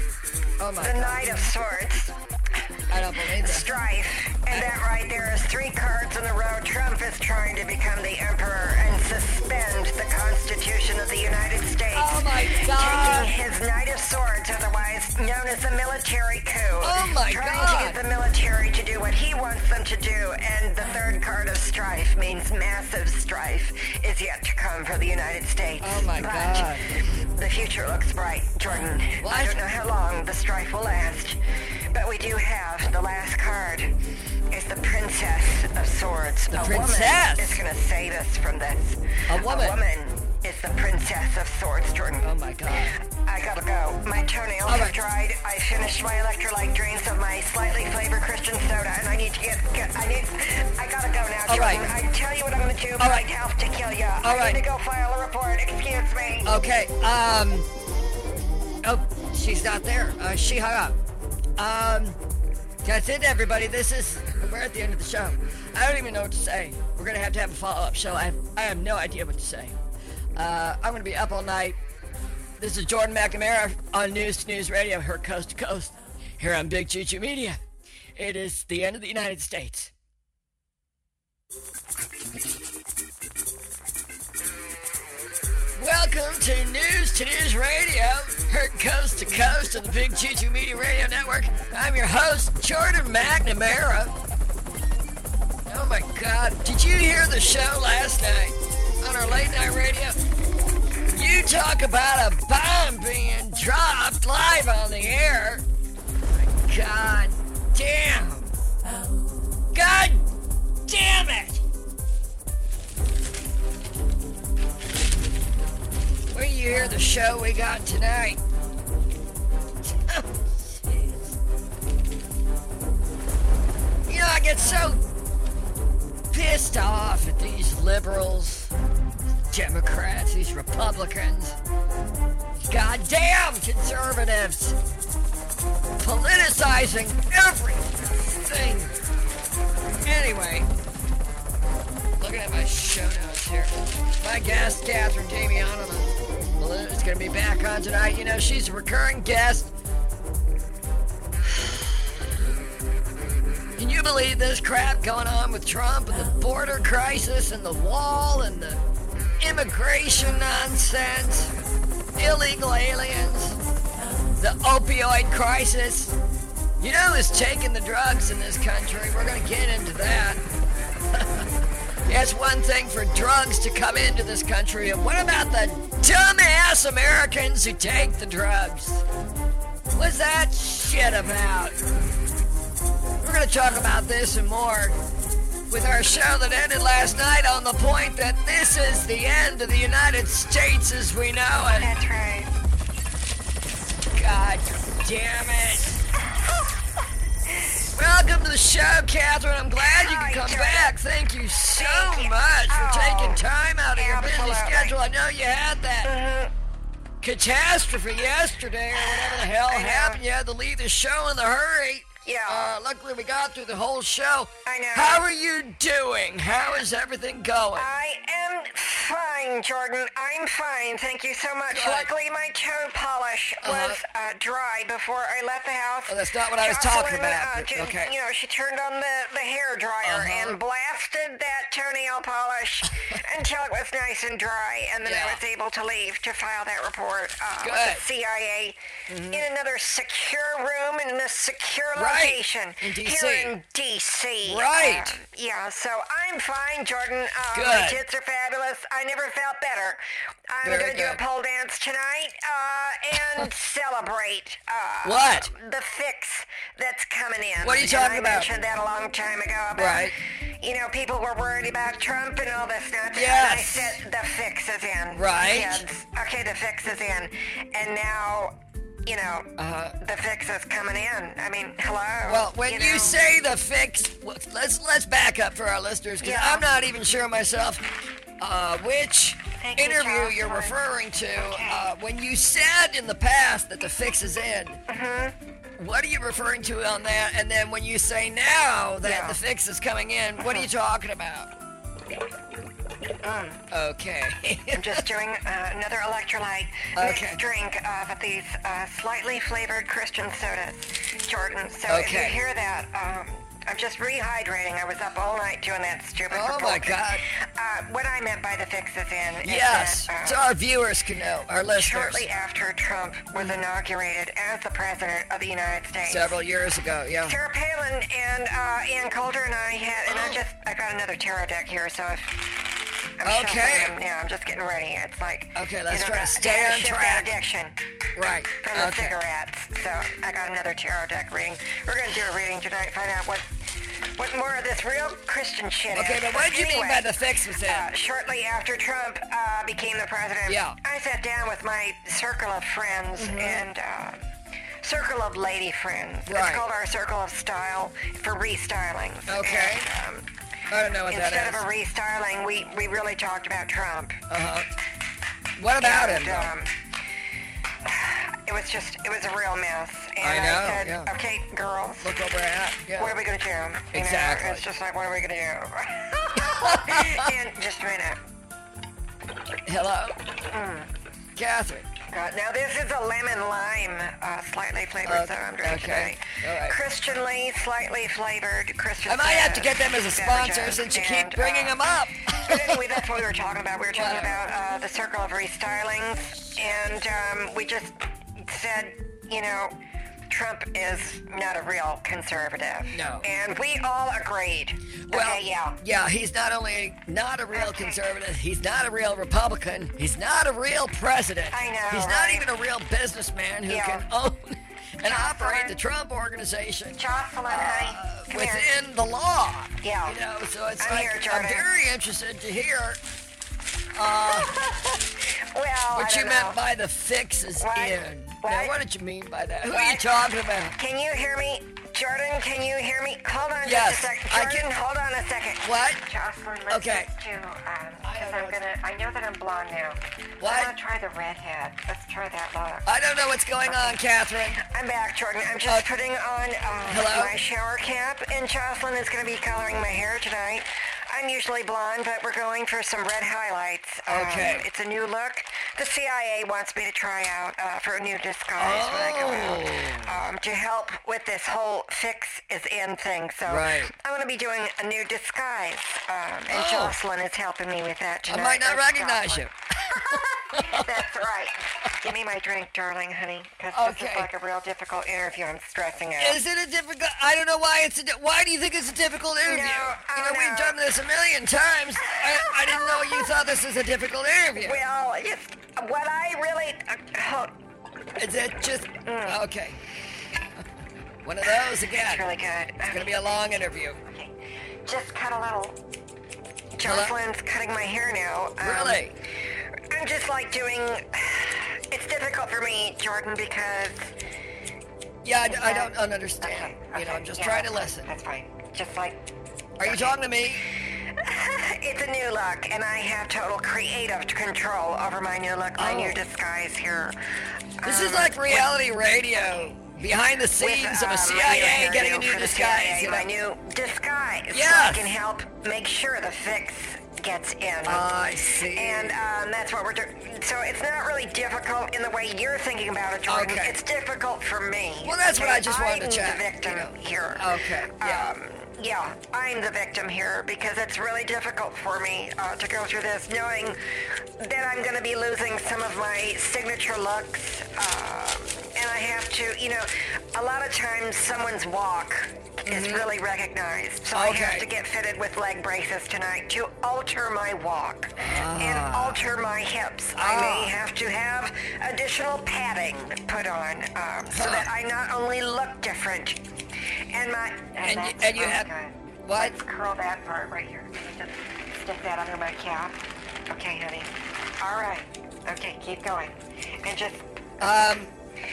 Oh my the God. Knight of Swords, I don't believe this. strife, and that right there is three cards in a row. Trump is trying to become the Emperor and suspend the Constitution of the United States. Oh my God. Taking his Knight of Swords, otherwise known as the military coup. Oh my trying God. to get the military to do what he wants them to do. And the third card of strife means massive strife is yet to come for the United States. Oh my but God. the future looks bright, Jordan. What? I don't know how long the strife will last, but we do have the last card. Is the Princess of Swords. The a princess? woman is going to save us from this. A woman? A woman is the Princess of Swords, Jordan. Oh my God. I gotta go. My toenails All have right. dried. I finished my electrolyte drinks of my slightly flavored Christian soda, and I need to get. get I need. I gotta go now, All Jordan. right. I tell you what I'm gonna do, but right. I have to kill you. All I right. need to go file a report. Excuse me. Okay, um, Oh, she's not there. Uh, she hung up. Um, that's it, everybody. This is, we're at the end of the show. I don't even know what to say. We're going to have to have a follow-up show. I have, I have no idea what to say. Uh, I'm going to be up all night. This is Jordan McNamara on News to News Radio, heard coast to coast, here on Big Choo Choo Media. It is the end of the United States. Welcome to News to News Radio, heard coast to coast on the Big Choo Choo Media Radio Network. I'm your host, Jordan McNamara. Oh my God, did you hear the show last night on our late night radio? You talk about a bomb being dropped live on the air. My God damn. God damn it. Where do you hear the show we got tonight? You know, I get so pissed off at these liberals, Democrats, these Republicans, goddamn conservatives, politicizing everything. Anyway, looking at my show notes here. My guest, Catherine Damiano, is going to be back on tonight. You know, she's a recurring guest. Can you believe this crap going on with Trump and the border crisis and the wall and the immigration nonsense, illegal aliens, the opioid crisis? You know who's taking the drugs in this country? We're going to get into that. Yeah, it's one thing for drugs to come into this country, and what about the dumbass Americans who take the drugs? What's that shit about? We're going to talk about this and more with our show that ended last night on the point that this is the end of the United States as we know it. That's right. God damn it. Welcome to the show, Catherine. I'm glad you could come back. Thank you so Thank you. much for Oh, taking time out of your busy absolutely. schedule. I know you had that Mm-hmm. catastrophe yesterday or whatever the hell I know. happened. You had to leave the show in a hurry. Yeah. Uh, luckily, we got through the whole show. I know. How are you doing? How is everything going? I am fine, Jordan. I'm fine. Thank you so much. Good. Luckily, my toe polish was Uh-huh. uh, dry before I left the house. Oh, that's not what I was Jocelyn, talking about, Uh, but ju- okay. You know, she turned on the, the hair dryer Uh-huh. and blasted that toenail polish until it was nice and dry, and then Yeah. I was able to leave to file that report uh, with Good. the C I A in another secure room in a secure Right. location In D C. here in D C. Right. Uh, yeah, so I'm fine, Jordan. Uh, Good. My tits are fabulous. I never felt better. I'm Very going to do a good. pole dance tonight uh, and celebrate uh, What? the fix that's coming in. What are you And talking I about? mentioned that a long time ago. About, Right. You know, people were worried about Trump and all this nonsense. Yes. And I said, the fix is in. Right. Kids. Okay, the fix is in. And now, you know, Uh-huh. the fix is coming in. I mean, hello. Well, when you, know. say the fix, let's let's back up for our listeners because Yeah. I'm not even sure myself uh, which Thank you, interview Jocelyn. you're referring to. Okay. Uh, when you said in the past that the fix is in, Mm-hmm. what are you referring to on that? And then when you say now that Yeah. the fix is coming in, what are you talking about? Mm. Okay. I'm just doing uh, another electrolyte Okay. mixed drink of these uh, slightly flavored Christian sodas, Jordan. So if you Okay. hear that, um, I'm just rehydrating. I was up all night doing that stupid Oh, report. my God. Uh, what I meant by the fix is in is Yes, that, uh, so our viewers can know, our listeners. shortly after Trump was inaugurated as the President of the United States, Several years ago, yeah. Sarah Palin and uh, Ann Coulter and I had, and I just, I got another tarot deck here, so if I'm Okay. shuffling, yeah, I'm just getting ready. It's like, Okay, let's you know, try to gotta- stay gotta on shift track. that addiction Right. from the Okay. cigarettes. So I got another tarot deck reading. We're gonna do a reading tonight, find out what what more of this real Christian shit Okay, is. but what did you mean Anyway, by the fix was in? uh, shortly after Trump uh, became the president, Yeah. I sat down with my circle of friends and uh, circle of lady friends. Right. It's called our circle of style for restylings. Okay. And, um, I don't know what that instead is. of a restyling, we, we really talked about Trump. Uh-huh. What about and, him, though? um, it was just, it was a real mess. And I know, said, yeah. okay, girls, Look over at. Yeah. what are we going to do? You Exactly. Know, it's just like, what are we going to do? And just a minute. Hello? Mm. Catherine. God, now this is a lemon lime, uh, slightly flavored Uh, that I'm drinking okay. today. All right. Christian Lee, slightly flavored Christian. I might have to uh, get them as a sponsor beverages. since you And, keep bringing uh, them up. But anyway, that's what we were talking about. We were talking Whatever. about uh, the circle of restylings, and um, we just said, you know, Trump is not a real conservative. No. And we all agreed. Well, okay, yeah. yeah, he's not only not a real conservative, he's not a real Republican, he's not a real president. I know, He's not right? even a real businessman who Yeah. can own and Jocelyn. operate the Trump organization Jocelyn, uh, honey, come here. within the law. Yeah. You know, so it's I'm like here, I'm Jordan. very interested to hear uh, Well, what I you don't meant know. by the fix is What? in. What? Now, what did you mean by that? Who are you What? talking about? Can you hear me? Jordan, can you hear me? Hold on Yes, just a second. I Jordan, can- hold on a second. What? Jocelyn, let's Okay. just do, um, I because don't know I'm what's- gonna, I know that I'm blonde now. What? I want to try the redhead. Let's try that look. I don't know what's going on, Catherine. I'm back, Jordan. I'm just Uh, putting on um, hello? my shower cap, and Jocelyn is going to be coloring my hair tonight. I'm usually blonde, but we're going for some red highlights. Um, Okay. It's a new look. The C I A wants me to try out uh, for a new disguise when I go out um, to help with this whole fix is in thing. So Right. I'm going to be doing a new disguise, um, and Oh. Jocelyn is helping me with that I tonight. might not That's recognize Jocelyn. you. That's right. Give me my drink, darling, honey, because this Okay. is like a real difficult interview. I'm stressing out. Is it a difficult? I don't know why it's a. Di- why do you think it's a difficult interview? No, you know, oh, we've no. done this a million times. I, I didn't know you thought this was a difficult interview. Well, it's what I really. Uh, oh, Is it just okay? One of those again. it's really good. It's gonna be a long interview. Okay. Just cut a little. Jocelyn's cutting my hair now. Um, Really? I'm just like doing. It's difficult for me, Jordan, because. Yeah, I, d- I don't understand. Okay, You know, okay, I'm just yeah, trying to that's- listen. That's fine. Just like. Are you talking to me? It's a new look, and I have total creative control over my new look, my Oh. new disguise here. This is Um, like reality radio, behind the scenes with, of a um, C my I new A getting a hairdo new for the disguise. C I A, you my know? new disguise. So I Yes. can help make sure the fix gets in. I see. And um, that's what we're doing. So it's not really difficult in the way you're thinking about it, Jordan. Okay. It's difficult for me. Well, that's what okay? I just wanted to I'm check, the victim you know. here. Okay, yeah. Um, yeah, I'm the victim here because it's really difficult for me uh, to go through this knowing that I'm going to be losing some of my signature looks. Uh, and I have to, you know, a lot of times someone's walk is really recognized. So I have Mm-hmm. Okay. to get fitted with leg braces tonight to alter my walk and alter my hips. I Ah. may have to have additional padding put on um, so Huh. that I not only look different and my And you- that's and you really have- good. what? Let's curl that part right here. Just stick that under my cap. Okay, honey. All right. Okay, keep going. And just Um,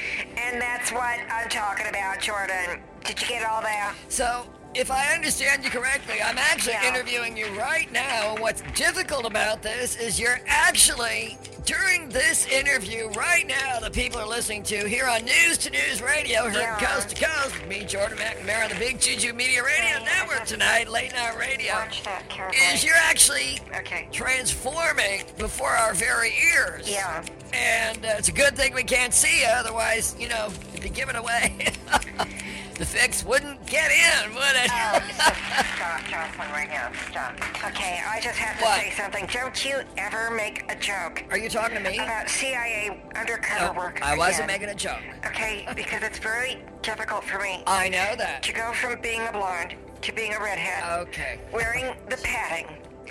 and that's what I'm talking about, Jordan. Did you get all that? so, if I understand you correctly, I'm actually Yeah. interviewing you right now. And what's difficult about this is you're actually, during this interview right now, the people are listening to here on News to News Radio, heard Yeah. coast to coast with me, Jordan McNamara, on the Big Juju Media Radio Yeah, Network just tonight, late night radio. Watch that carefully. Is you're actually Okay. transforming before our very ears. Yeah. And uh, it's a good thing we can't see you, otherwise, you know, it'd be given away. The fix wouldn't get in, would it? Oh, just stop, Jocelyn, right now. Stop. Okay, I just have to What? say something. Don't you ever make a joke Are you talking to me? about C I A undercover No, work I wasn't again. making a joke. Okay, because it's very difficult for me I know that. to go from being a blonde to being a redhead, Okay. wearing the padding,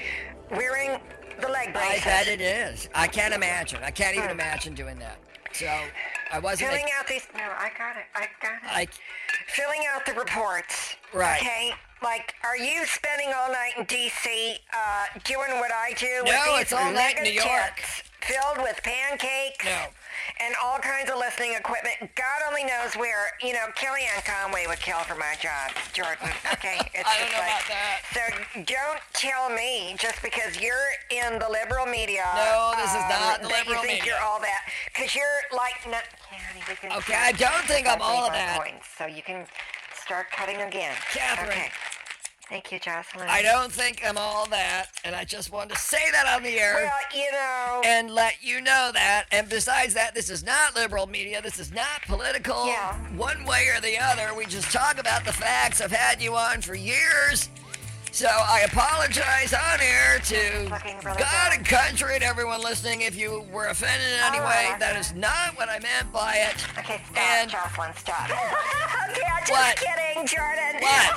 wearing the leg I braces, bet it is. I can't imagine. I can't even Hmm. imagine doing that. So, I wasn't filling making... out these. No, I got it. I got it. I, filling out the reports. Right. Okay. Like, are you spending all night in D C uh, doing what I do? with No, these it's all night in mega New York. tits filled with pancakes. No. And all kinds of listening equipment. God only knows where, you know, Kellyanne Conway would kill for my job, Jordan. Okay? It's I don't just know like, about that. So don't tell me just because you're in the liberal media. No, this is not um, the that liberal you think media. you're all that. Because you're like... No, yeah, honey, we can Okay, I don't think I'm all of that. Points, so you can start cutting again. Catherine. Okay. Thank you, Jocelyn. I don't think I'm all that, and I just wanted to say that on the air. Well, you know... And let you know that. And besides that, this is not liberal media. This is not political. Yeah. One way or the other. We just talk about the facts. I've had you on for years. So I apologize on air to Looking really God good. and country and everyone listening if you were offended in any All way. right. That is not what I meant by it. Okay, stop, And- Jocelyn, stop. Okay, I'm just What? kidding, Jordan. What?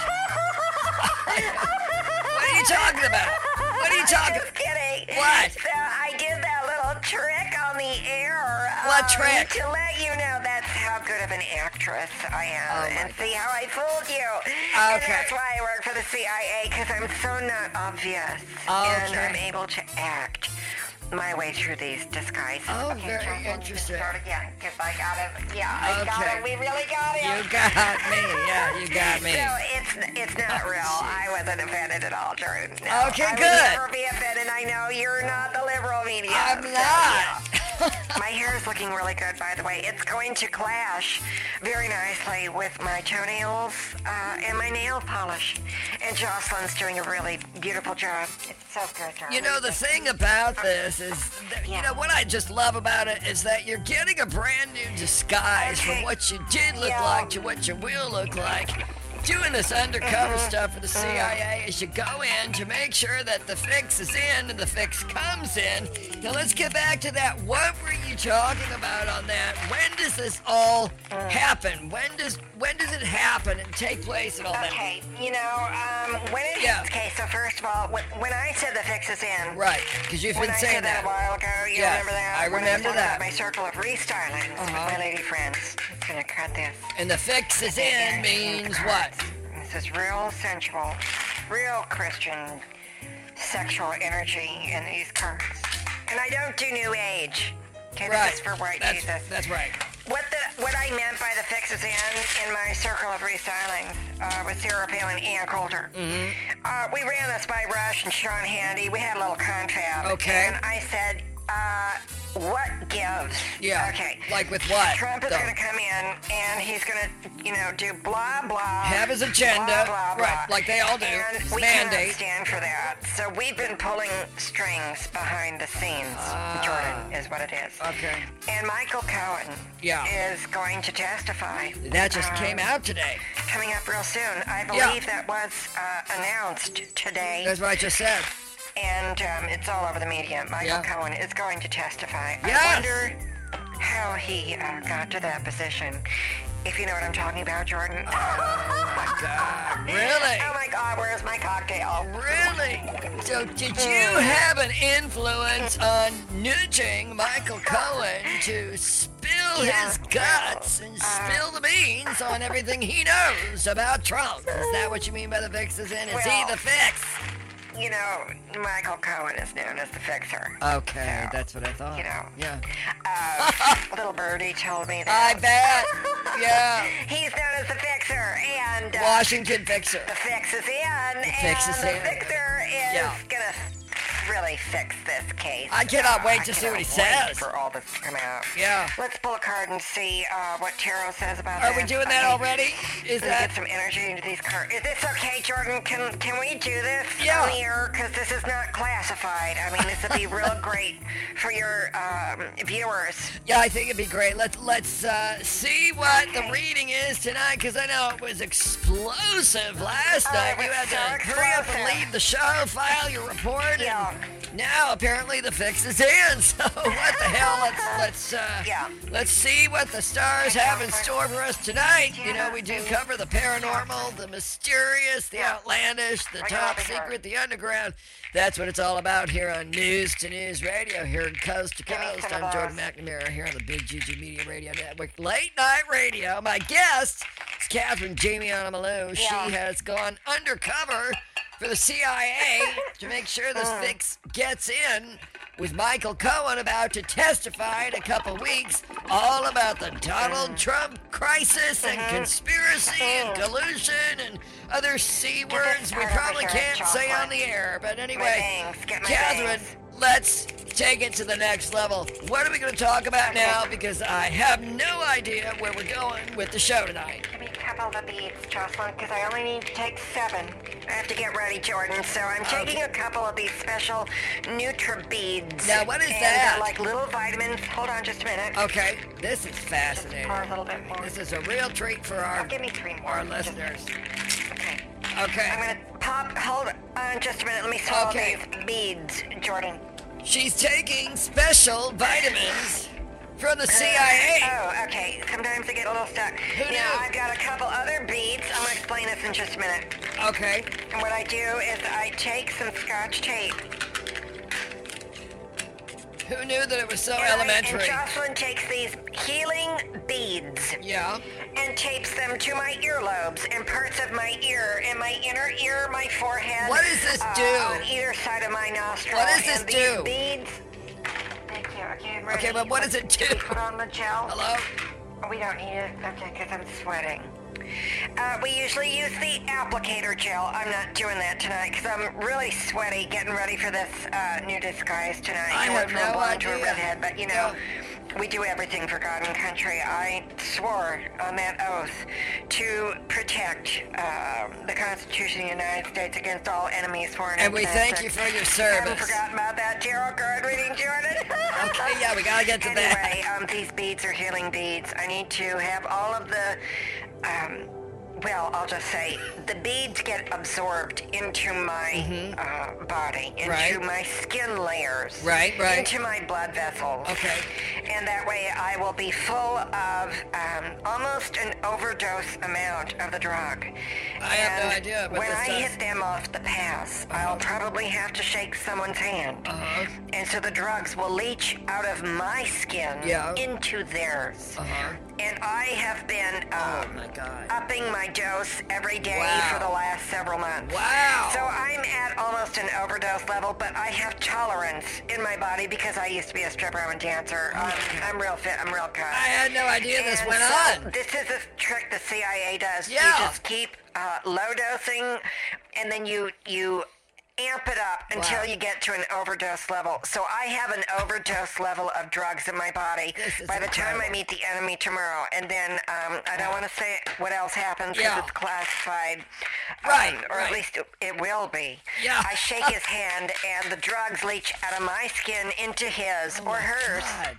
What are you talking about? What are you talking Just kidding. What? So I did that little trick on the air. What um, trick? To let you know that's how good of an actress I am. Oh, my and see how I fooled you. Okay. And that's why I work for the C I A, because I'm so not obvious. And Okay. I'm able to act my way through these disguises. Oh, okay, very Jocelyn, interesting. Start again, because I got him. Yeah, I got Okay. him. We really got him. You got me. Yeah, you got me. So it's it's not real. I wasn't offended at all, Jordan. No, Okay, I would good. never be offended. I know you're not the liberal media. I'm so, not. yeah. My hair is looking really good, by the way. It's going to clash very nicely with my toenails uh, and my nail polish. And Jocelyn's doing a really beautiful job. It's so good, Jordan. You know, the thing about this is, that, you know, what I just love about it is that you're getting a brand new disguise Okay. from what you did look Yeah. like to what you will look like. Doing this undercover Mhm. stuff for the C I A is you go in to make sure that the fix is in and the fix comes in. Now let's get back to that. What were you talking about on that? When does this all happen? When does when does it happen and take place and all that? Okay, you know, um, when it Yeah. okay, so first of all, when, when I said the fix is in, Right, because you've when been I saying said that that. a while ago, you Yes, remember that? I When remember was talking that. about my circle of restyling with Uh-huh. my lady friends. I'm gonna cut this. And the fix is in means what? This is real sensual, real Christian sexual energy in these cards. And I don't do New Age. Okay, Right. this is for white That's, Jesus. that's right. What the what I meant by the fixes in in my circle of restylings uh, with Sarah Palin and Coulter. Mm-hmm. Uh, we ran this by Rush and Sean Handy. We had a little confab. Okay. And I said, uh, what gives? Yeah. Okay. Like with what? Trump is though? going to come in and he's going to, you know, do blah blah. Have his agenda, blah, blah, blah. right, like they all do. And His we mandate. cannot stand for that. So we've been pulling strings behind the scenes. Jordan is what it is. Okay. And Michael Cohen Yeah. is going to testify. That just um, came out today. Coming up real soon. I Yeah. believe that was uh, announced today. That's what I just said. And um, it's all over the media. Michael Yeah. Cohen is going to testify. Yes. I wonder how he uh, got to that position. If you know what I'm talking about, Jordan. Oh my God, really? Oh my God, where's my cocktail? Really? So did you have an influence on nudging Michael Cohen to spill Yeah. his guts and Uh, spill the beans on everything he knows about Trump? Is that what you mean by the fix is in? Is he Well- the fix? You know, Michael Cohen is known as the fixer. Okay, So, that's what I thought. you know. Yeah. Uh, little birdie told me I that. bet. Yeah. He's known as the fixer, and uh, Washington fixer. the fix is in, fix and is the in. fixer is Yeah. gonna really fix this case. I cannot Uh, wait I to see cannot what he wait says. for all this to come out. Yeah. Let's pull a card and see uh, what tarot says about Are this. we doing that Okay. already? Is Let me that get some energy into these cards. Is this okay, Jordan? Can can we do this Yeah. on the air? Because this is not classified. I mean, this would be real great for your um, viewers. Yeah, I think it'd be great. Let's let's uh, see what Okay. the reading is tonight, because I know it was explosive last Oh, night. it You was had so to hurry up and explosive. leave the show, file your report, Yeah. and now apparently the fix is in. So what the hell? Let's let's uh, Yeah. let's see what the stars have in store for us tonight. You know, we do cover the paranormal, the mysterious, the Yeah. outlandish, the Right top over here. secret, the underground. That's what it's all about here on News to News Radio, here at Coast to Give me Coast. some I'm of Jordan those. McNamara here on the Big G G Media Radio Network. Late Night Radio. My guest is Catherine Jamiana Malou. Yeah. She has gone undercover for the C I A to make sure this Mm. fix gets in with Michael Cohen about to testify in a couple weeks all about the Donald Trump crisis and Mhm. conspiracy and Mhm. collusion and other C words we part over probably here, can't say chocolate. on the air. But My anyway, bangs. Get my Catherine, bangs. let's take it to the next level. What are we going to talk about Okay. now? Because I have no idea where we're going with the show tonight. Give me a couple of the beads, Jocelyn, because I only need to take seven. I have to get ready, Jordan, so I'm taking a couple of these special Nutra beads. Now, what is and, that? Uh, like little vitamins. Hold on just a minute. Okay, this is Just fascinating. pour a little bit more. This is a real treat for our, Oh, give me three more. our Just- listeners. Okay. Okay. I'm gonna pop. Hold on just a minute. Let me swallow Okay. these beads, Jordan. She's taking special vitamins from the C I A. Oh, okay. Sometimes I get a little stuck. Who Now, knew? I've got a couple other beads. I'm gonna explain this in just a minute. Okay. And what I do is I take some Scotch tape. Who knew that it was so and I- elementary? and Jocelyn takes these healing beads Yeah. and tapes them to my earlobes and parts of my ear and my inner ear, my forehead. What does this uh, do? On either side of my nostril. What does this and these do? beads. Thank you. Okay, I'm ready. Okay, but what does it do? Put on the gel. Hello? We don't need it. Okay, because I'm sweating. Uh, we usually use the applicator gel. I'm not doing that tonight because I'm really sweaty getting ready for this uh, new disguise tonight. I I went have from a no blonde to a idea. redhead, but you know, we do everything for God and country. I swore on that oath to protect uh, the Constitution of the United States against all enemies, foreign And we thank domestic. you for your Haven't service. forgotten about that Gerald Gard reading, Jordan. Okay, yeah, we gotta get to that. Anyway, um, these beads are healing beads. I need to have all of the, um, well, I'll just say, the beads get absorbed into my uh, body, into Right. my skin layers, Right, right. into my blood vessels. Okay. And that way I will be full of um, almost an overdose amount of the drug. I have no And idea what when this I does. hit them off the pass, I'll probably have to shake someone's hand. Uh-huh. And so the drugs will leach out of my skin Yeah. into theirs. Uh-huh. And I have been Oh um, my God. upping my dose every day Wow. for the last several months. Wow. So I'm at almost an overdose level, but I have tolerance in my body because I used to be a stripper and dancer. Um, I'm real fit. I'm real cut. I had no idea this And went so on. This is a trick the C I A does. Yeah. You just keep uh, low dosing, and then you you amp it up until Wow. you get to an overdose level. So I have an overdose level of drugs in my body This is by the time I incredible. meet the enemy tomorrow. And then um, I don't want to say what else happens because Yeah. it's classified. Um, Right, Or right. at least it, it will be. Yeah. I shake his hand, and the drugs leach out of my skin into his Oh or my hers. God.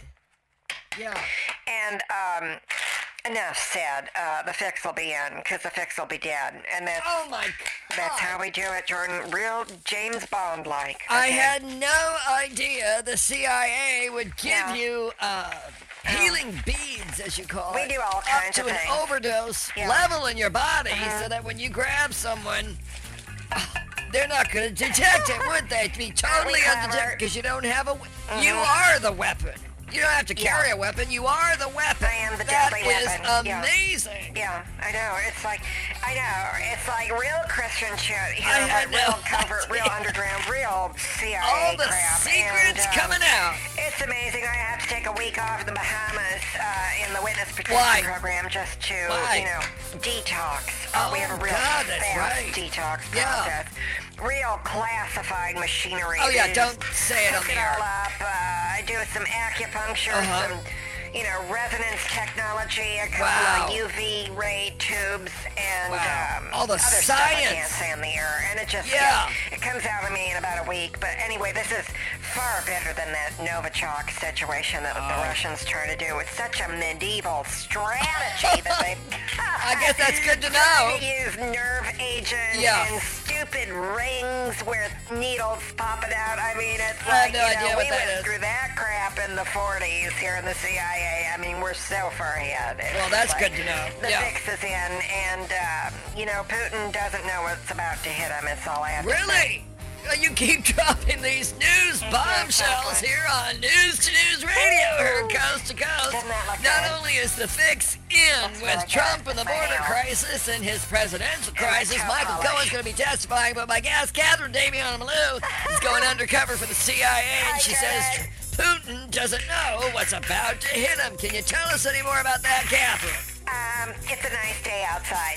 Yeah. And um, enough said. Uh, the fix will be in because the fix will be dead, and that's Oh my God. that's how we do it, Jordan. Real James Bond like. I had no idea the C I A would give Yeah. you uh, healing beads, as you call We it, do all up kinds to of an things. overdose Yeah. level in your body, Uh-huh. so that when you grab someone, they're not going to detect it, would they? Be totally clever? undetected because you don't have a. we- You are the weapon. You don't have to Yeah. carry a weapon. You are the weapon. I am the That deadly is weapon, yeah. amazing. Yeah, I know. It's like, I know. It's like real Christian shit. You know, I had but real no comfort, real idea. underground, real C I A All the crap. secrets and, uh, coming out. It's amazing. I have to take a week off in the Bahamas uh, in the witness protection Why? program just to, Why? you know, detox. Uh, we have a Oh, real God, that's fast right. detox Yeah. process. Real classified machinery. Oh, yeah, They don't just say it on hook the it air. all up. Uh, I do some acupuncture, Uh-huh. some, you know, resonance technology, a couple Wow. of U V ray tubes, and Wow. um, All the other stuff I can't science. say in the air. And it just Yeah. it, it comes out of me in about a week. But anyway, this is far better than that Novichok situation that Oh. the Russians try to do. It's such a medieval strategy that they. I guess that's good to Trying know. to use nerve agents Yeah. and stupid rings with needles popping out. I mean, it's I have like, no you know, idea what we that went is. through that crap in the forties here in the C I A. I mean, we're so far ahead. It's Well, that's like good to know. The Yeah. fix is in, and, uh, you know, Putin doesn't know what's about to hit him. It's all I have to say. Really? Well, you keep dropping these news bombshells here on News to News Radio here coast to coast. Doesn't that look Not good? only is the fix in That's with really Trump good. and the border Wow. crisis and his presidential crisis, toe Michael polish. Cohen's going to be testifying, but my guest, Catherine Damian Malou, is going undercover for the C I A, Hi, and she good. says Putin doesn't know what's about to hit him. Can you tell us any more about that, Catherine? Um, it's a nice day outside.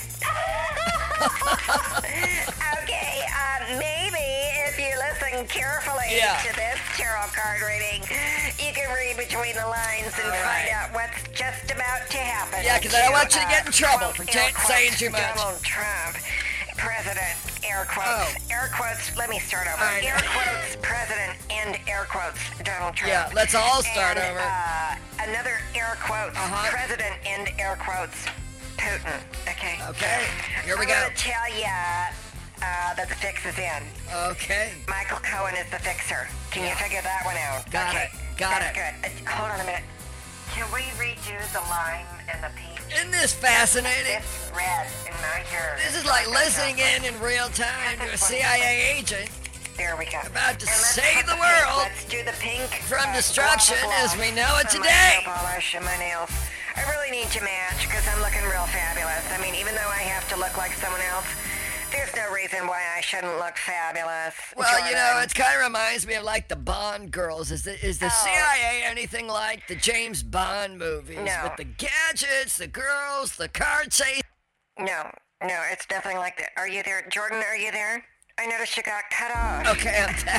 Okay, uh, maybe if you listen carefully Yeah. to this tarot card reading, you can read between the lines and All find right. out what's just about to happen. Yeah, 'cause I don't want you to uh, get in trouble quote, for air ta- saying quotes, too much. Donald Trump, President, air quotes, Oh. air quotes, let me start over. I know. Air quotes, President, and air quotes, Donald Trump. Yeah, let's all start and, over. Uh, another air quotes, Uh-huh. President, and air quotes, Putin. Okay. Okay, here we I'm go. gonna tell ya uh, that the fix is in. Okay. Michael Cohen is the fixer. Can you figure that one out? Got okay. it, got That's it. good. Uh, hold on a minute. Can we redo the lime and the peach? Isn't this fascinating? It's red in my hair. This is like listening in in real time to a C I A agent There we go. about to And let's save put the pink. world Let's do the pink from uh, destruction guava as gloss we know it on today. My nail polish and my nails. I really need to match because I'm looking real fabulous. I mean, even though I have to look like someone else, there's no reason why I shouldn't look fabulous. Well, you know, Jordan. it kind of reminds me of like the Bond girls. Is the is the Oh. C I A anything like the James Bond movies No. with the gadgets, the girls, the car chase? No, no, it's nothing like that. Are you there? Jordan, are you there? I noticed you got cut off. Okay, I'm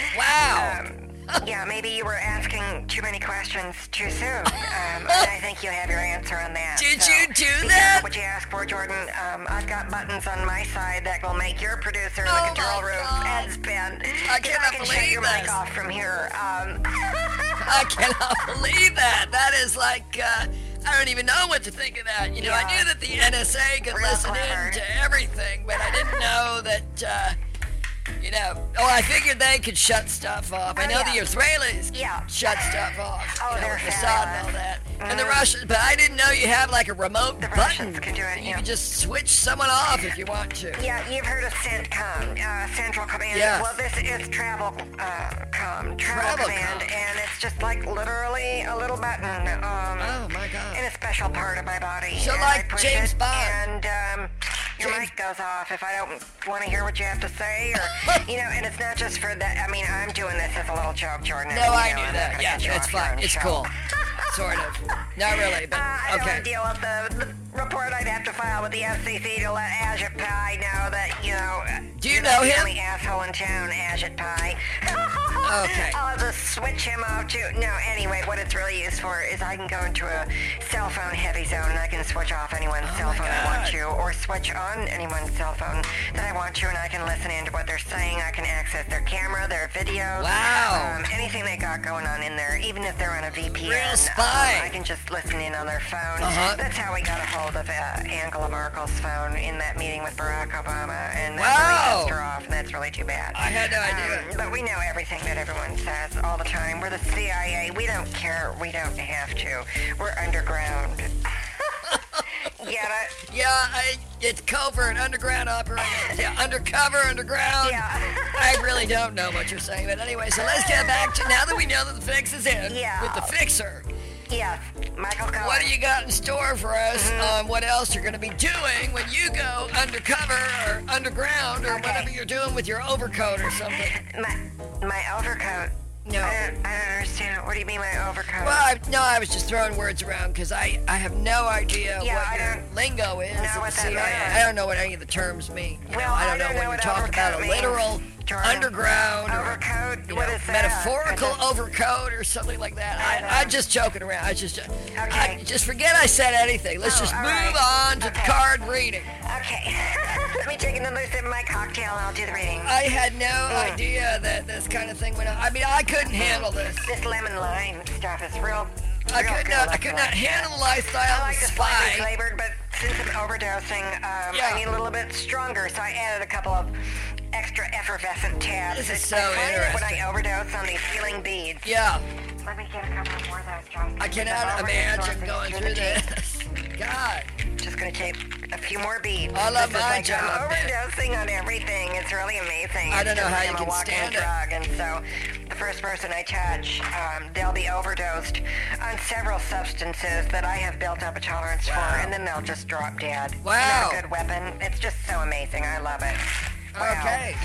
wow. Um, yeah, maybe you were asking too many questions too soon. Um, and I think you have your answer on that. Did so you do be that? careful what you ask for, Jordan. Um, I've got buttons on my side that will make your producer in Oh the control my room God. head spin. I So cannot can shut believe your this. mic off from here. Um, I cannot believe that. That is like, uh, I don't even know what to think of that. You know, I Yeah. knew that the N S A could Real listen clever. in to everything, but I didn't know that, uh, you know, oh, I figured they could shut stuff off. I Oh, know yeah. the Israelis Yeah. shut stuff off. Oh, you know, they're with Mossad and all fabulous. that. And the Mhm. Russians, but I didn't know you have like a remote The button. Russians can do it, You yeah. can just switch someone off if you want to. Yeah, you've heard of CENTCOM, uh, Central Command. Yes. Well, this is Travel uh, Com, Travel, Travel Command, Com. and it's just like literally a little button um, Oh my God. in a special part of my body. So and like I push James it, Bond. And um, your James- mic goes off if I don't want to hear what you have to say, or you know. And it's not just for that. I mean, I'm doing this as a little joke, Jordan. No, mean, you I know, knew I'm not that. gonna Yeah, cut you it's off your fine. own It's show. cool. Sort of. Not really, but Uh, I don't okay. want to deal with the, the report I'd have to file with the F C C to let Ajit Pai know that, you know... Do you you're know the him? only asshole in town, Ajit Pai. Okay. I'll have to switch him out too. No, anyway, what it's really used for is I can go into a cell phone heavy zone and I can switch off anyone's Oh cell my phone I want God. to, or switch on anyone's cell phone that I want to, and I can listen into what they're saying. I can access their camera, their videos. Wow. Um, anything they got going on in there, even if they're on a V P N. Real spy. Um, I can just listen in on their phone. Uh-huh. That's how we got a hold of uh, Angela Merkel's phone in that meeting with Barack Obama, and that Wow. really pissed her off, and that's really too bad. I had no idea. Um, but we know everything that everyone says all the time. We're the C I A. We don't care. We don't have to. We're underground. Get it? Yeah, I, it's covert, underground operations. Yeah, undercover, underground. Yeah. I really don't know what you're saying, but anyway, so let's get back to now that we know that the fix is in Yeah. with the fixer. Yes, Michael Cohen. What do you got in store for us on what else you're going to be doing when you go undercover or underground or Okay. whatever you're doing with your overcoat or something? My, my overcoat. No. I don't, I don't understand. What do you mean my overcoat? Well, I, no, I was just throwing words around because I, I have no idea Yeah, what I your don't lingo is. know at what the that C I A. means. I don't know what any of the terms mean. You Well, know, I I don't know don't when know you what talk about a overcoat means, literal Jordan. underground or Overcoat? you What know, is that? metaphorical I just- overcoat or something like that. I I, know. I'm just joking around. I just, I, Okay. just forget I said anything. Let's Oh, just all move right. on to the Okay. card reading. Okay. Let me take another sip of my cocktail and I'll do the reading. I had no Mm. idea that this kind of thing went on. I mean, I couldn't handle this. This lemon lime stuff is real. I real could good not. I looking could not like handle that. the lifestyle I like of the the slightly spy. flavored, but since I'm overdosing, um, Yeah. I need a little bit stronger, so I added a couple of extra effervescent tabs. This is It's- so I find that when interesting. I overdose on these healing beads. Yeah, Let me get a couple more of those, Johnson. I cannot I'm imagine overabsorbing going through through the teeth. this. God. Just just going to take a few more beats. I love this my is like job, I'm man. overdosing on everything. It's really amazing. I don't It's know just how like you I'm a can walking stand it. drug. And so the first person I touch, um, they'll be overdosed on several substances that I have built up a tolerance Wow. for, and then they'll just drop dead. Wow. Not a good weapon. It's just so amazing. I love it. Wow. Okay.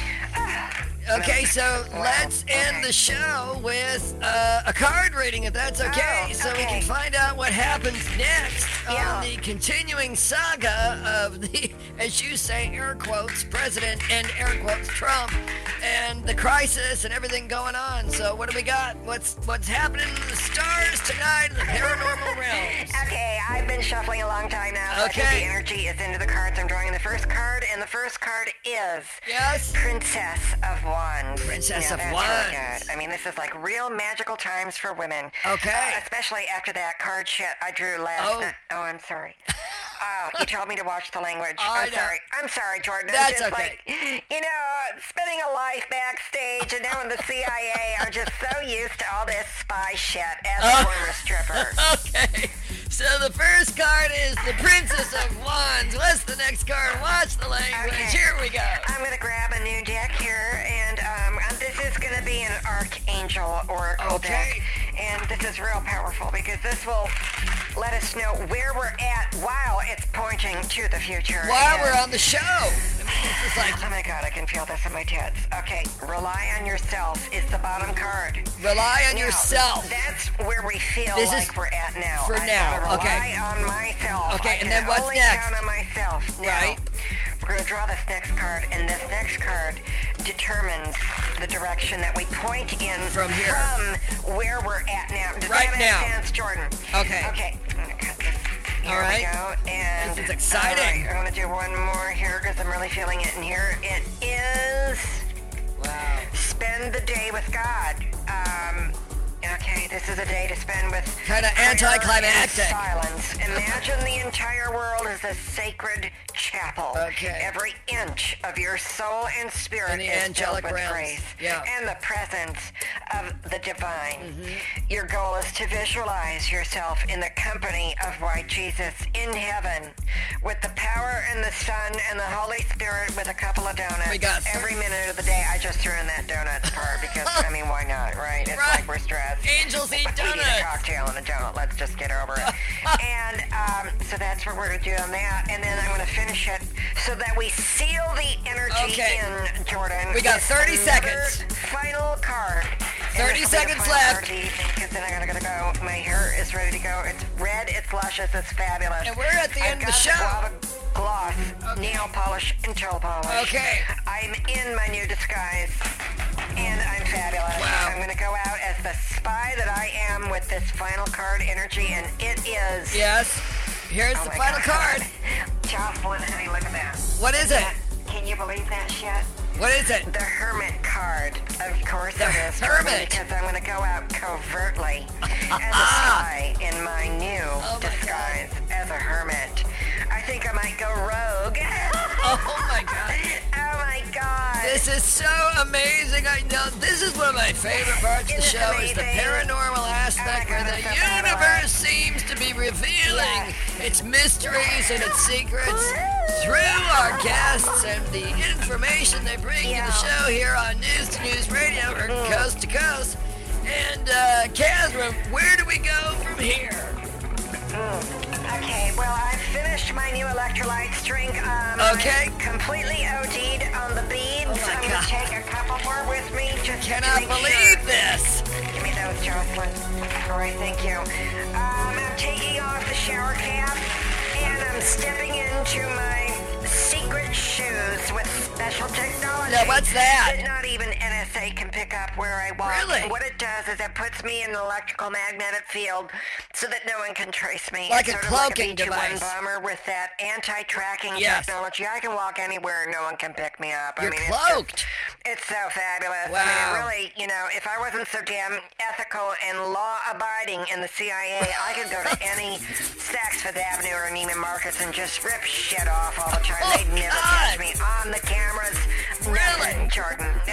Okay, so let's end Okay. the show with uh, a card reading, if that's okay, Oh, so we can okay. find out what happens next Yeah. on the continuing saga of the, as you say, air quotes, president and air quotes Trump, and the crisis and everything going on. So what do we got? What's what's happening in the stars tonight in the paranormal realms? Okay, I've been shuffling a long time now. So I Okay. think the energy is into the cards. I'm drawing the first card, and the first card is Yes? Princess of Wands. Princess Yeah, of that's Wands. really good. I mean, this is like real magical times for women. Okay. Uh, especially after that card shit I drew last Oh. night. Oh, I'm sorry. Oh, you told me to watch the language. I I'm know. sorry. I'm sorry, Jordan. I'm That's just okay. like, you know, spending a life backstage and now in the C I A, I'm just so used to all this spy shit as a Oh. former stripper. Okay, so the first card is the Princess of Wands. What's the next card? Watch the language. Okay. Here we go. I'm going to grab a new deck here, and um, um, this is going to be an Archangel Oracle Okay. deck. And this is real powerful because this will let us know where we're at while it's pointing to the future. While And- we're on the show. I mean, this is like, Oh my god, I can feel this in my tits. Okay, rely on yourself is the bottom card. rely on Now, yourself. That's where we feel This is like we're at now. for I now, gotta okay. Rely on myself. Okay, I and can then what's only next? count on myself. Now, Right. we're going to draw this next card, and this next card determines the direction that we point in From here. from where we're at now. Does Right that make now. sense, Jordan? Okay. Okay. I'm gonna cut this. Here All right. we go. And This is exciting. all right, I'm going to do one more here because I'm really feeling it in here. It is Wow. spend the day with God. Um, okay, this is a day to spend with Kinda prayer anticlimactic. and silence. Imagine the entire world as a sacred chapel. Okay. Every inch of your soul and spirit In the is angelic filled with realms. grace Yeah. and the presence of the divine. Mm-hmm. Your goal is to visualize yourself in the company of white Jesus in heaven with the power and the Son and the Holy Spirit with a couple of donuts. We got th- Every minute of the day. I just threw in that donuts part because, I mean, why not, right? It's Right. like we're stressed. Angels eat We need a donuts. cocktail and a donut. Let's just get over it. and um, so that's what we're going to do on that. And then I'm going to finish it so that we seal the energy Okay. in, Jordan. We got with thirty another seconds. Final card. And thirty this will be the seconds final left. card of the evening, because then I gotta go. My hair is ready to go. It's red. It's luscious. It's fabulous. And we're at the I've end of the got show. guava gloss, nail polish, and toe polish. Okay. I'm in my new disguise, and I'm fabulous. Wow. I'm gonna go out as the spy that I am with this final card energy, and it is. Yes. Here's Oh the my final God. card. Jocelyn, honey, look at that. What is it? That- Can you believe that shit? What is it? The Hermit card. Of course The it is. Jordan, Hermit. Because I'm going to go out covertly as a spy in my new Oh my disguise as a hermit. I think I might go rogue. Oh my God. Oh my God. This is so amazing. I know this is one of my favorite parts of the Isn't it show is the amazing? paranormal aspect Oh my where God, the it's so fabulous. universe seems to be revealing Yes. its mysteries and its secrets through our guests and the information they bring Yeah. to the show here on News to News Radio or Coast to Coast. And uh, Catherine, where do we go from here? Okay, well, I've finished my new electrolytes drink. Um, Okay. I'm completely OD'd on the beads. Oh my I'm God. going to take a couple more with me just Cannot to make believe sure. this. Give me those, Jocelyn. All right, thank you. Um, I'm taking off the shower cap, and I'm stepping into my secret shoes with special technology. Now, what's that? That not even N S A can pick up where I walk. Really? What it does is it puts me in an electrical magnetic field so that no one can trace me. Like it's a sort cloaking of like a B two one device. bomber with that anti-tracking Yes. technology. I can walk anywhere, no one can pick me up. You're I mean, it's just- cloaked. it's so fabulous. I Wow. mean, really, you know, if I wasn't so damn ethical and law-abiding in the C I A, I could go to any Saks Fifth Avenue or Neiman Marcus and just rip shit off all the time. Oh, They'd never God. catch me on the cameras. Really? Nothing, Jordan. It's Wow. like,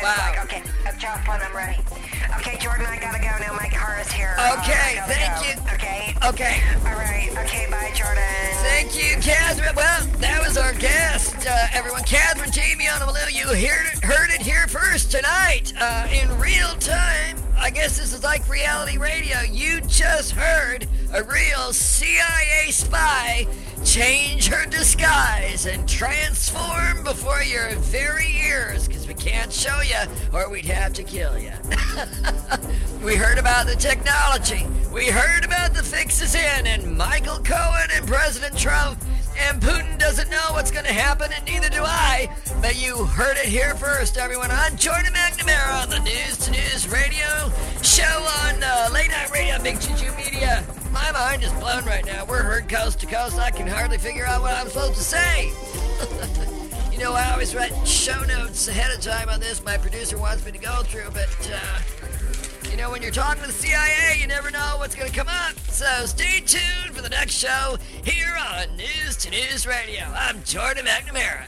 Okay, uh, Jocelyn, I'm ready. Okay, Jordan, I gotta go now. My car is here. Okay, uh, thank go. you. Okay. Okay. All right. Okay, bye, Jordan. Thank you, Catherine. Well, that was our guest, uh, everyone. Catherine Jamie on Honolulu. You heard it, heard it here first tonight, uh, in real time. I guess this is like reality radio. You just heard a real C I A spy change her disguise and transform before your very ears, because we can't show you or we'd have to kill you. We heard about the technology. We heard about the fixes in, and Michael Cohen and President Trump, and Putin doesn't know what's going to happen, and neither do I. But you heard it here first, everyone. I'm Jordan McNamara on the News to News Radio show on uh, Late Night Radio, Big Choo Media. My mind is blown right now. We're heard coast to coast. I can hardly figure out what I'm supposed to say. You know, I always write show notes ahead of time on this. My producer wants me to go through, but, uh, you know, when you're talking to the C I A, you never know what's going to come up. So stay tuned for the next show here on News to News Radio. I'm Jordan McNamara.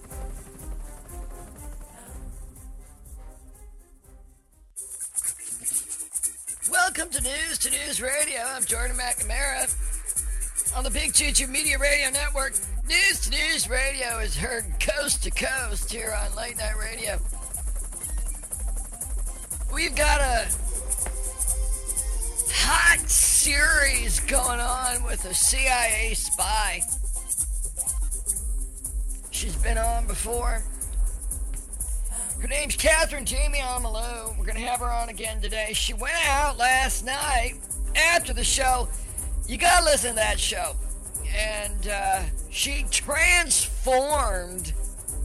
Welcome to News to News Radio. I'm Jordan McNamara on the Big Choo Choo Media Radio Network. News to News Radio is heard coast to coast here on Late Night Radio. We've got a hot series going on with a C I A spy. She's been on before. Her name's Catherine Jamie Amalu. We're going to have her on again today. She went out last night after the show. You got to listen to that show. And uh, she transformed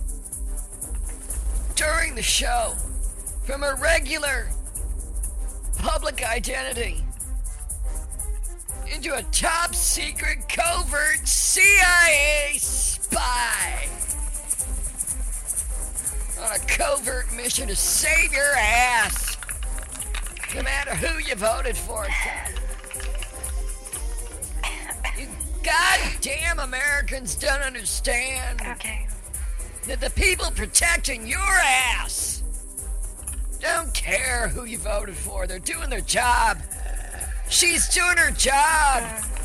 during the show from a regular public identity into a top secret covert C I A spy on a covert mission to save your ass, no matter who you voted for. You goddamn Americans don't understand Okay. that the people protecting your ass don't care who you voted for. They're doing their job. She's doing her job.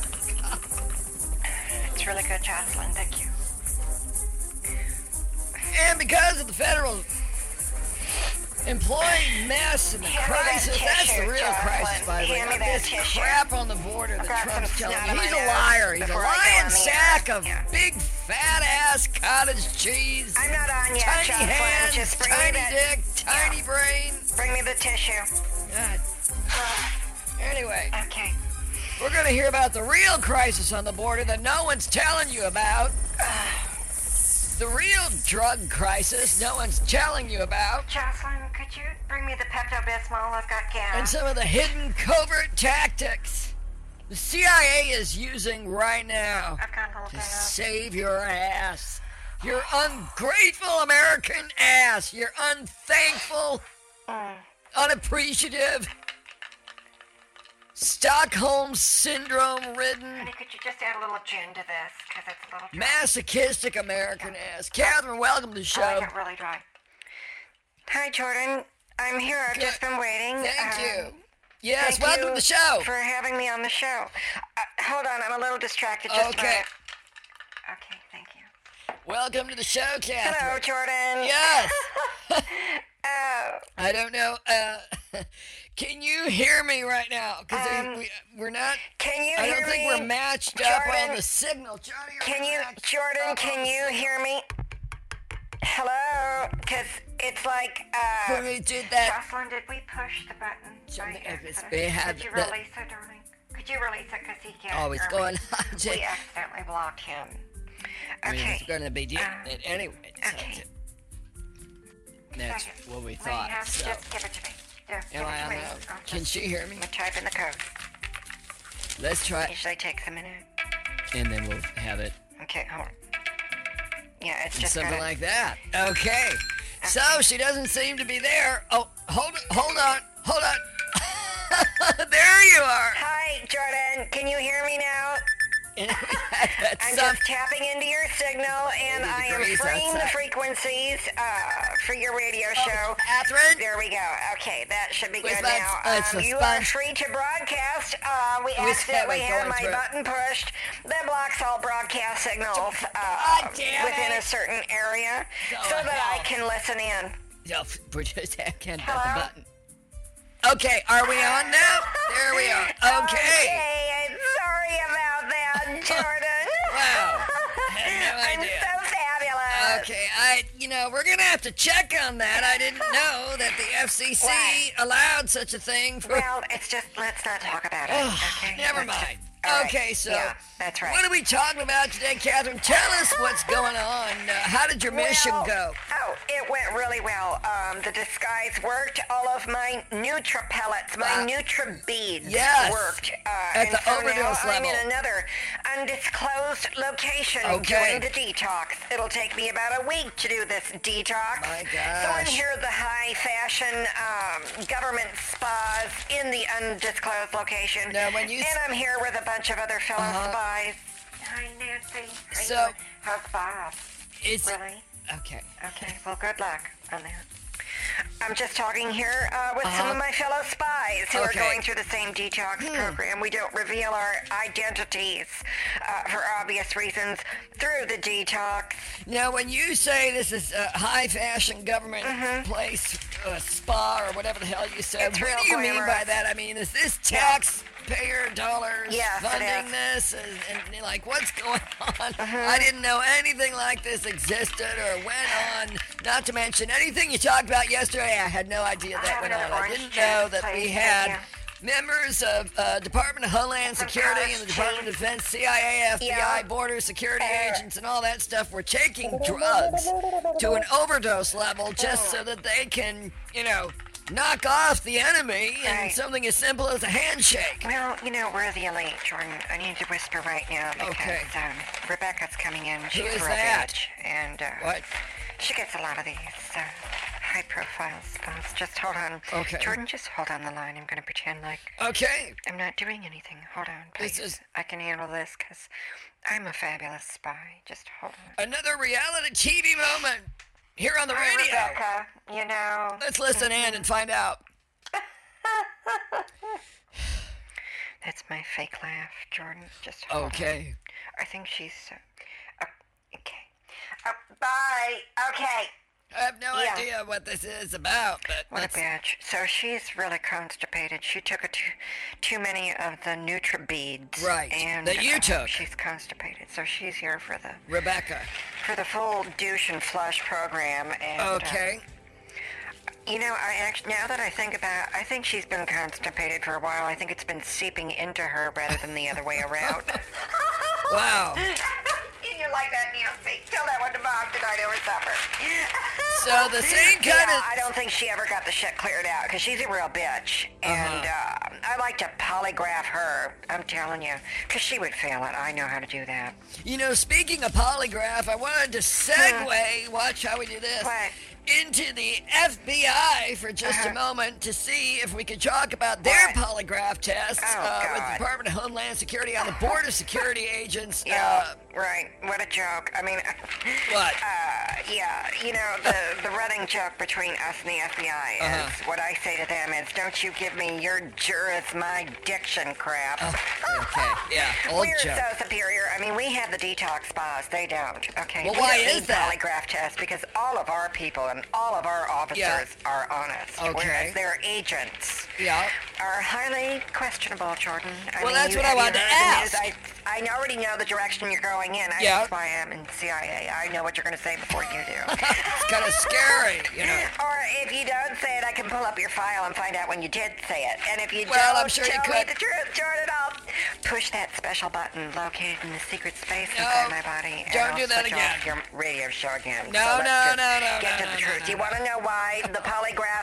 It's really good, Jocelyn. Thank you. And because of the federal employee mess and the Hand me that crisis, that's the tissue, real Jocelyn. crisis, by the way. Hand me Not that this tissue. crap on the border I've that got Trump's some telling snot you. in He's my a nose liar. He's a before I go lying on the sack air. of Yeah. big fat ass cottage cheese. I'm not on yet, Tiny Jocelyn. hands, Just bring me tiny that. dick, tiny Yeah. brain. Bring me the tissue. God. Anyway, Okay. we're going to hear about the real crisis on the border that no one's telling you about. The real drug crisis no one's telling you about. Jocelyn, could you bring me the Pepto-Bismol? I've got gas. And some of the hidden covert tactics the C I A is using right now I've got a little to bit of... save your ass. Your ungrateful American ass. Your unthankful, Mm. unappreciative, Stockholm Syndrome ridden, Honey, could you just add a little gin to this? Because it's a little dry. masochistic American ass. Catherine, welcome to the I show. like it really dry. Hi, Jordan. I'm here. I've Good. just been waiting. Thank Um, you. Yes, Thank welcome you to the show. for having me on the show. Uh, hold on, I'm a little distracted. Just a Okay. minute. Okay, thank you. Welcome to the show, Catherine. Hello, Jordan. Yes. Oh, I don't know. Uh, can you hear me right now? Because Um, we, we're not. can you I hear don't think me? we're matched up on Jordan? the signal. Johnny, are Can we you, matched Jordan? up on Can the you signal? hear me? Hello, because it's like. Uh, When we did that, Jocelyn, did we push the button? Something by like this. accident? We had Could you the- release it, darling? Could you release it because he can't oh, it's hear going me? on. We accidentally blocked him. I mean, Okay. it's going to be doing Uh, it anyway. So okay. that's Second. what we Let me thought. have- So, Just give it to me. Just give am it I to on me. now? I'll Can just- she hear me? I'm gonna type in the code. Let's try, Usually takes a minute. and then we'll have it. Okay, hold on. Yeah, it's And just something gonna- like that. Okay. So she doesn't seem to be there. Oh, hold hold on, hold on. There you are. Hi, Jordan. Can you hear me now? That's I'm some- just tapping into your signal, and eighty I am degrees freeing the outside. frequencies uh, for your radio show. Catherine? There we go. Okay, that should be With good my- now. uh, it's Um, a you are sponge. free to broadcast. Uh, we With accidentally Kevin had going my through. button pushed. That blocks all broadcast signals uh, God damn within it. a certain area So so that I hell. can listen in. No, we're just I can't hit the Hello? button. Okay, are we on now? There we are. Okay. Okay, I'm sorry about that, Jordan. Wow. I had no I'm idea. so fabulous. Okay, I, you know, we're gonna have to check on that. I didn't know that the F C C What? allowed such a thing for. Well, it's just, let's not talk about it, okay? Never Let's mind. just- all right. Okay, so Yeah, that's right. what are we talking about today, Catherine? Tell us what's going on. Uh, how did your mission Well, go? Oh, it went really well. Um, the disguise worked. All of my Nutra pellets, my Uh, Nutra beads yes. worked. Uh, At and the so overdose now I'm level. in another undisclosed location Okay. doing the detox. It'll take me about a week to do this detox. My So I'm gosh. here at the high fashion um, government spas in the undisclosed location. Now, when you s- and I'm here with a bunch of other fellow Uh-huh. spies. Hi, Nancy. How you So- doing? How's Bob? It's Really? okay. Okay, well, good luck on that. I'm just talking here uh, with some Uh-huh. of my fellow spies who Okay. are going through the same detox program. We don't reveal our identities uh, for obvious reasons through the detox. Now, when you say this is a high fashion government place, uh, spa, or whatever the hell you said, It's what real do you mean by glamorous. that? I mean, is this taxpayer dollars Yes, it funding is. this? And, and, like, what's going on? I didn't know anything like this existed or went on. Not to mention anything you talked about yesterday, I had no idea I that have went another on. I orange didn't know juice, that we please. had Thank members of uh, Department of Homeland Security gosh, and the Department of Chief. Defense, C I A, F B I, Yeah. border security Uh, agents, and all that stuff were taking drugs to an overdose level just so that they can, you know, knock off the enemy in Right. something as simple as a handshake. Well, you know, we're the elite, Jordan. I need to whisper right now because Okay. um, Rebecca's coming in. She's is a real that? bitch, and uh, What? she gets a lot of these uh, high-profile spots. Just hold on. Okay. Jordan, just hold on the line. I'm going to pretend like Okay. I'm not doing anything. Hold on, This please. is- I can handle this because I'm a fabulous spy. Just hold on. Another reality T V moment here on the Hi, radio. Rebecca. You know, Let's listen in and find out. that's my fake laugh, Jordan. Just hold on. Okay. I think she's. Uh, uh, okay. Uh, bye. Okay. I have no Yeah. idea what this is about, but What a let's- bitch. So she's really constipated. She took a too, too many of the Nutra beads. Right, And, that you uh, took. She's constipated. So she's here for the Rebecca. for the full douche and flush program. And, uh, Okay. you know, I actually now that I think about it, I think she's been constipated for a while. I think it's been seeping into her rather than the other way around. Wow. You like that, Nancy? Tell that one to Bob tonight over supper. So the same kind yeah, of. I don't think she ever got the shit cleared out because she's a real bitch. And uh, I like to polygraph her, I'm telling you, because she would fail it. I know how to do that. You know, speaking of polygraph, I wanted to segue, watch how we do this, What? into the F B I for just a Uh-huh. moment to see if we could talk about their What? polygraph tests Oh, uh, with the God. Department of Homeland Security on the border security agents. Yeah, Uh, right. What a joke. I mean, what? uh, yeah, you know, the, the running joke between us and the F B I is Uh-huh. what I say to them is, don't you give me your jurisdiction crap. Okay, yeah, old We're joke. so superior. I mean, we have the detox spas. They don't. Okay. Well, we why don't is need that? polygraph tests because all of our people and all of our officers Yeah. are honest, Okay. whereas their agents Yeah. are highly questionable, Jordan. I Well, mean, that's you, what I have you wanted to heard the news? ask. I, I already know the direction you're going in. I, Yeah. That's why I'm in C I A. I know what you're going to say before you do. It's kind of scary, you know. Or if you don't say it, I can pull up your file and find out when you did say it. And if you Well, don't I'm sure you tell me could. the truth, Jordan, I'll push that special button located in the secret space No, inside my body. and don't I'll do that switch again. off your radio show again. No, So let's no, just no, no, Get no, to no, the no, truth. no, Do you no. want to know why the polygraph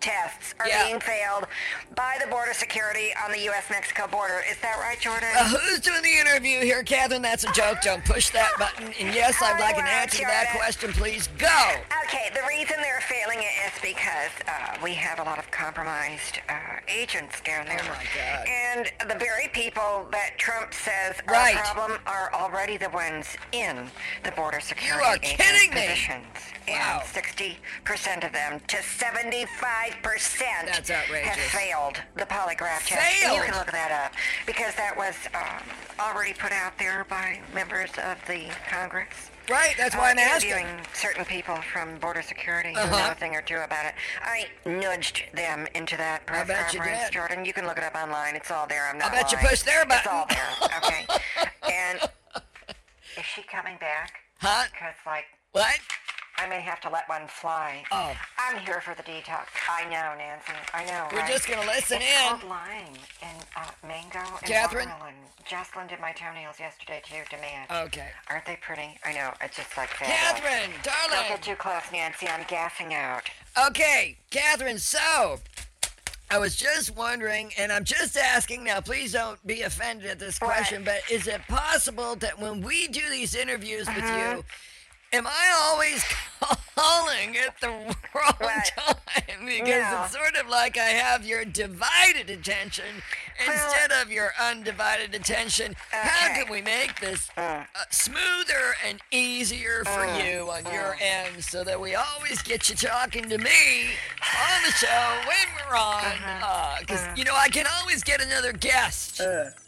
tests are Yeah. being failed by the border security on the U S Mexico border. Is that right, Jordan? Uh, who's doing the interview here, Catherine? That's a joke. Don't push that button. And yes, I'd like an Hello, answer to that Jordan. question, please. Go. Okay, the reason they're failing it is because uh, we have a lot of compromised uh, agents down there. Oh, my God. And the very people that Trump says Right. are a problem are already the ones in the border security are agent kidding me. positions. Wow. And sixty percent of them to seventy-five percent That's outrageous. have failed the polygraph test. And Failed? you can look that up because that was um, already put out there by members of the Congress. Right, that's why I'm uh, asking. interviewing certain people from border security who Uh-huh. know a thing or two about it. I nudged them into that press bet you conference, did. Jordan. You can look it up online. It's all there. I'm not bet you lying. pushed their It's all button. there. Okay. And is she coming back? Huh? Because, like, What? I may have to let one fly. Oh. I'm here for the detox. I know, Nancy. I know, We're right? just going to listen It's in. called lime and uh, mango and Catherine? watermelon. Jocelyn did my toenails yesterday, too, to match. Okay. Aren't they pretty? I know. It's just like fabulous. Catherine, Don't darling. get too close, Nancy. I'm gassing out. Okay, Catherine, so I was just wondering, and I'm just asking now, please don't be offended at this What? question, but is it possible that when we do these interviews with Uh-huh. you, am I always calling at the wrong What? time? Because No. it's sort of like I have your divided attention instead of your undivided attention. How Okay. can we make this Mm. uh, smoother and easier for Mm. you on your end so that we always get you talking to me on the show when we're on? Because, Uh-huh. you know, I can always get another guest.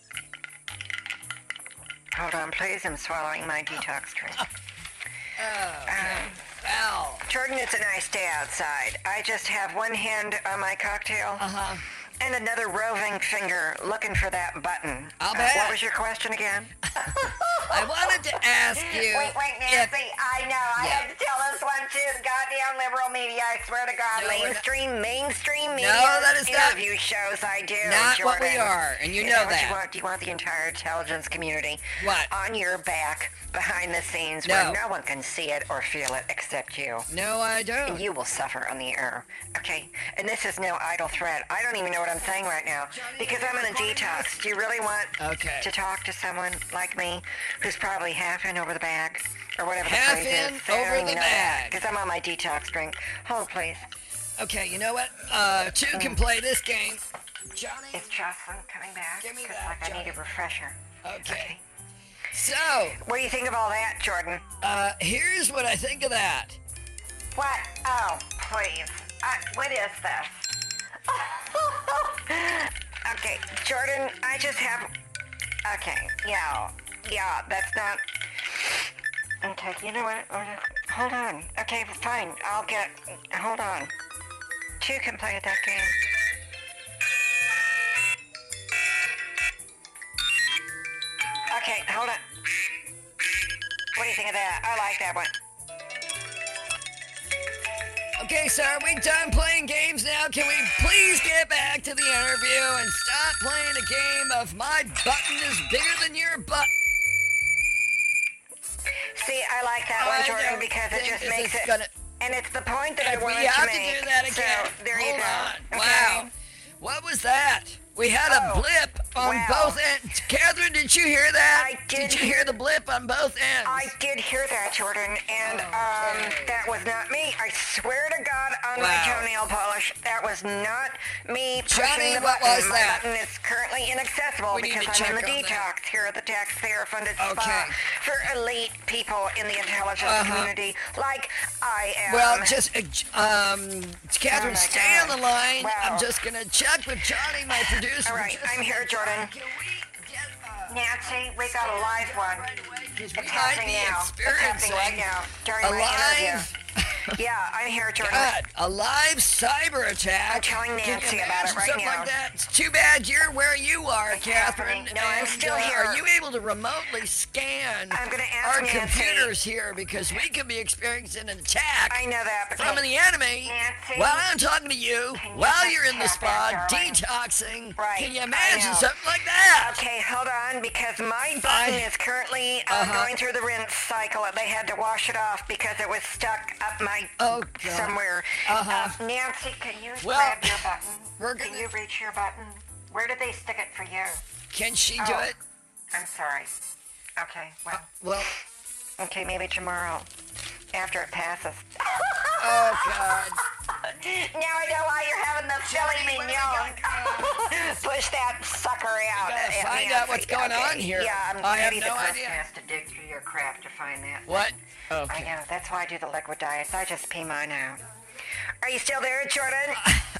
Hold on, please. I'm swallowing my detox drink. Oh, okay. Wow. Jordan, it's a nice day outside. I just have one hand on my cocktail Uh-huh. and another roving finger looking for that button. I'll Uh, bet. what was your question again? I wanted to ask you. Wait, wait, if- Nancy. I know. I Yeah. had to tell this one to the goddamn liberal media. I swear to God, No, we're not- mainstream, mainstream media No, that is not- interview shows. I do. Not what we Jordan. are, and you Is know that. What that. you want? Do you want the entire intelligence community What? on your back, behind the scenes, No. where no one can see it or feel it except you? No, I And don't. you will suffer on the air. Okay? And this is no idle threat. I don't even know what I'm saying right now because I'm in a detox. Do you really want Okay. to talk to someone like me who's probably half in over the bag or whatever Half the phrase in is? over the bag. Because I'm on my detox drink. Hold, please. Okay, you know what? Uh, two can play this game. Johnny? Is Jocelyn coming back? Give me 'Cause, that, like, I need Johnny. a refresher. Okay. So, What do you think of all that, Jordan? uh, here's what I think of that. What? Oh, please. Uh, what is this? Okay, Jordan, I just have... Okay, yeah, yeah, that's not... Okay, you know what? Uh, Hold on. Okay, fine. I'll get... Hold on. Two can play at that game. Okay, hold on. What do you think of that? I like that one. Okay, so are we done playing games now? Can we please get back to the interview and stop playing a game of my button is bigger than your butt? See, I like that I one, Jordan, don't because it think just this makes is it... gonna- And it's the point that I If we wanted have to to make. do that again. So, there you Hold go. on. Okay. Wow. What was that? We had a Oh, blip on wow. both ends. Catherine, did you hear that? I did you hear- hear the blip on both ends? I did hear that, Jordan, and um, Okay. that was not me. I swear to God on my Wow. toenail polish, that was not me Johnny, pushing the what button. was my that? button is currently inaccessible We need because to I'm in the check on that. detox here at the taxpayer-funded Okay. spa for elite people in the intelligence Uh-huh. community, like I am. Well, just, uh, j- um, Catherine, Oh, my stay God. on the line. Wow. I'm just going to check with Johnny, my producer. All right, for just I'm a here, minute. Jordan. Can we get, uh, Nancy, we got a live one. right away? 'Cause we It's might happening be now. It's experiencing happening right now during a my live, interview. Yeah, I'm here, Jordan. God, a live cyber attack. I'm telling Can you Nancy about it imagine right something now. like that? It's too bad you're where you are, It's Catherine. happening. No, I'm and, still uh, here. Are you able to remotely scan I'm gonna ask our Nancy. computers here because we could be experiencing an attack I know that, but from can- the enemy Nancy, while I'm talking to you, can you while just you're in the tap spa in, darling? detoxing. Right, Can you I imagine know. something like that? Okay, hold on, because my button I- is currently uh, Uh-huh. going through the rinse cycle. They had to wash it off because it was stuck up my I Oh, God. somewhere. Uh-huh. Uh, Nancy, can you Well, grab your button? we're Can gonna- you reach your button? Where did they stick it for you? Can she do Oh. it? I'm sorry. Okay, well, Well, okay, maybe tomorrow after it passes. oh, God. Now I know why you're having the filet mignon. Push that sucker out. gotta uh, find Nancy. out what's going Okay, on here. Yeah, I'm I have maybe no the person idea. has to dig through your crap to find that. What? I Okay. know. That's why I do the liquid diets. I just pee mine out. Are you still there, Jordan?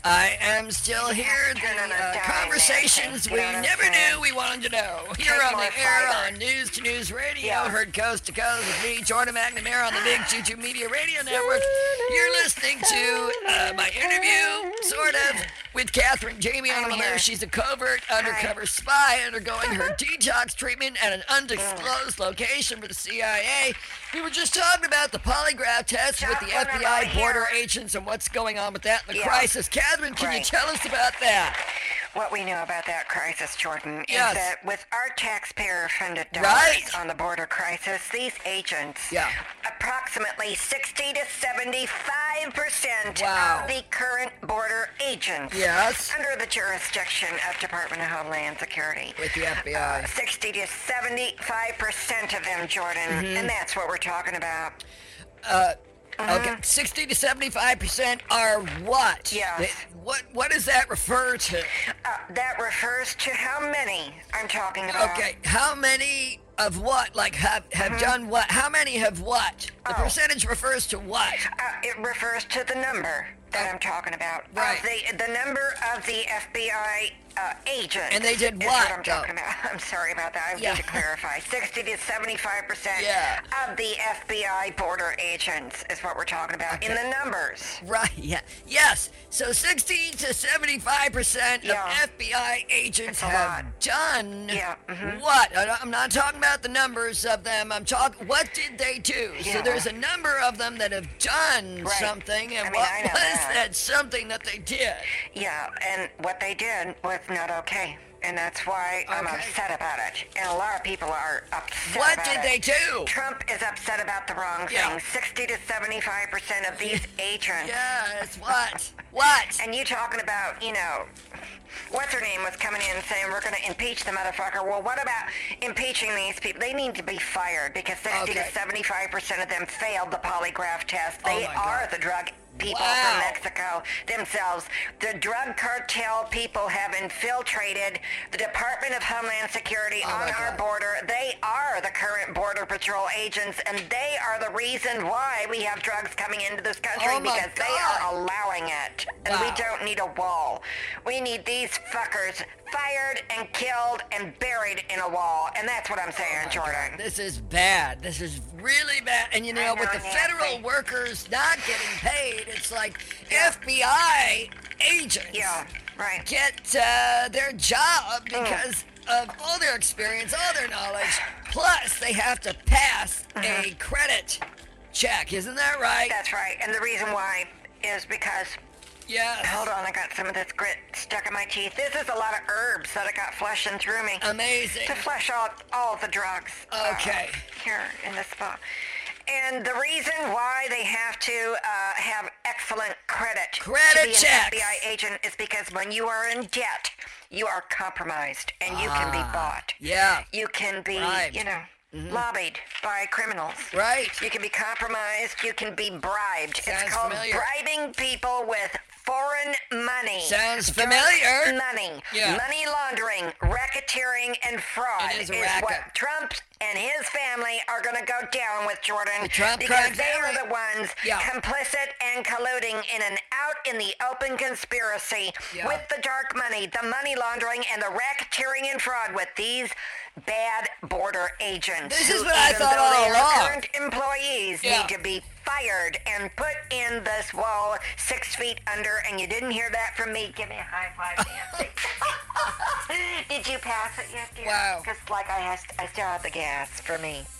I am still here. The Turn on a uh, dime, conversations Nancy. we You know what I'm never saying? knew we wanted to know. Here Take on more the air fiber. on News to News Radio, Yeah. heard coast to coast with me, Jordan McNamara, on the Big Choo Choo Media Radio Network. You're listening to uh, my interview, sort of, with Catherine Jamie on I'm the here. loose. She's a covert undercover spy undergoing her detox treatment at an undisclosed location for the C I A. We were just talking about the polygraph test with the Talking F B I about border here. agents and what's going on with that in the Yeah. crisis. Catherine, can you Right. tell us about that? What we know about that crisis, Jordan, Yes. is that with our taxpayer-funded dollars Right. on the border crisis, these agents, Yeah. approximately sixty to seventy-five percent Wow. of the current border agents Yes. under the jurisdiction of Department of Homeland Security. With the F B I. Uh, sixty to seventy-five percent of them, Jordan, Mm-hmm. and that's what we're talking about. Uh, Uh-huh. okay, sixty to seventy-five percent are what? Yes. They- What What does that refer to? Uh, that refers to how many I'm talking about. Okay, how many of what? Like, have have done what? How many have what? The Mm-hmm. Oh. percentage refers to what? Uh, it refers to the number that I'm talking about. Right. Of the, the number of the F B I uh, agents. And they did is what, what I'm though? talking about. I'm sorry about that. I Yeah. need to clarify. sixty to seventy-five percent Yeah. of the F B I border agents is what we're talking about in Okay. the numbers. Right, yeah. Yes, so sixty to seventy-five percent Yeah. of F B I agents It's a have lot. done Yeah, mhm. what? I- I'm not talking about the numbers of them. I'm talking, what did they do? So Yeah. there's a number of them that have done Right. something, and I mean, what I know was that. that something that they did? Yeah, and what they did was not okay. And that's why I'm Okay. upset about it. And a lot of people are upset What about did it. they do? Trump is upset about the wrong Yeah. thing. sixty to seventy-five percent of these agents. Yes, what? What? And you talking about, you know, what's her name was coming in saying we're going to impeach the motherfucker. Well, what about impeaching these people? They need to be fired because sixty Okay. to seventy-five percent of them failed the polygraph test. Oh They my are God. the drug people Wow. from Mexico themselves. The drug cartel people have infiltrated the Department of Homeland Security Oh on my our God. border. They are the current Border Patrol agents, and they are the reason why we have drugs coming into this country Oh my because they God. are allowing it. And we Wow. don't need a wall. We need these fuckers fired and killed and buried in a wall. And that's what I'm saying, Jordan. This is bad. This is really bad. And you know, I with know, the Nancy. federal workers not getting paid, it's like F B I agents Yeah, right. get uh, their job Mm. because of all their experience, all their knowledge. Plus, they have to pass a Uh-huh. credit check. Isn't that right? That's right. And the reason why is because, Yes. hold on, I got some of this grit stuck in my teeth. This is a lot of herbs that I got flushing through me Amazing. to flush out all the drugs. uh, Okay. here in this spot. And the reason why they have to uh, have excellent credit Credit to be an checks. F B I agent is because when you are in debt, you are compromised and you can be Ah, bought. Yeah. You can be, Bribed. you know, lobbied by criminals. Right. You can be compromised. You can be bribed. Sounds it's called familiar. bribing people with foreign money. Sounds Drug familiar. Money. Yeah. Money laundering, racketeering, and fraud It is a racket. what Trump and his family are going to go down with, Jordan. The Trump because crime they family. are the ones Yeah. complicit and colluding in an out in the open conspiracy Yeah. with the dark money, the money laundering, and the racketeering and fraud with these bad border agents. This is who, what I even thought though all they are along. current employees, Yeah. need to be fired and put in this wall six feet under. And you didn't hear that from me. Give me a high five, Nancy. Did you pass it yet, dear? Wow. Because like I has, I still have the gas for me.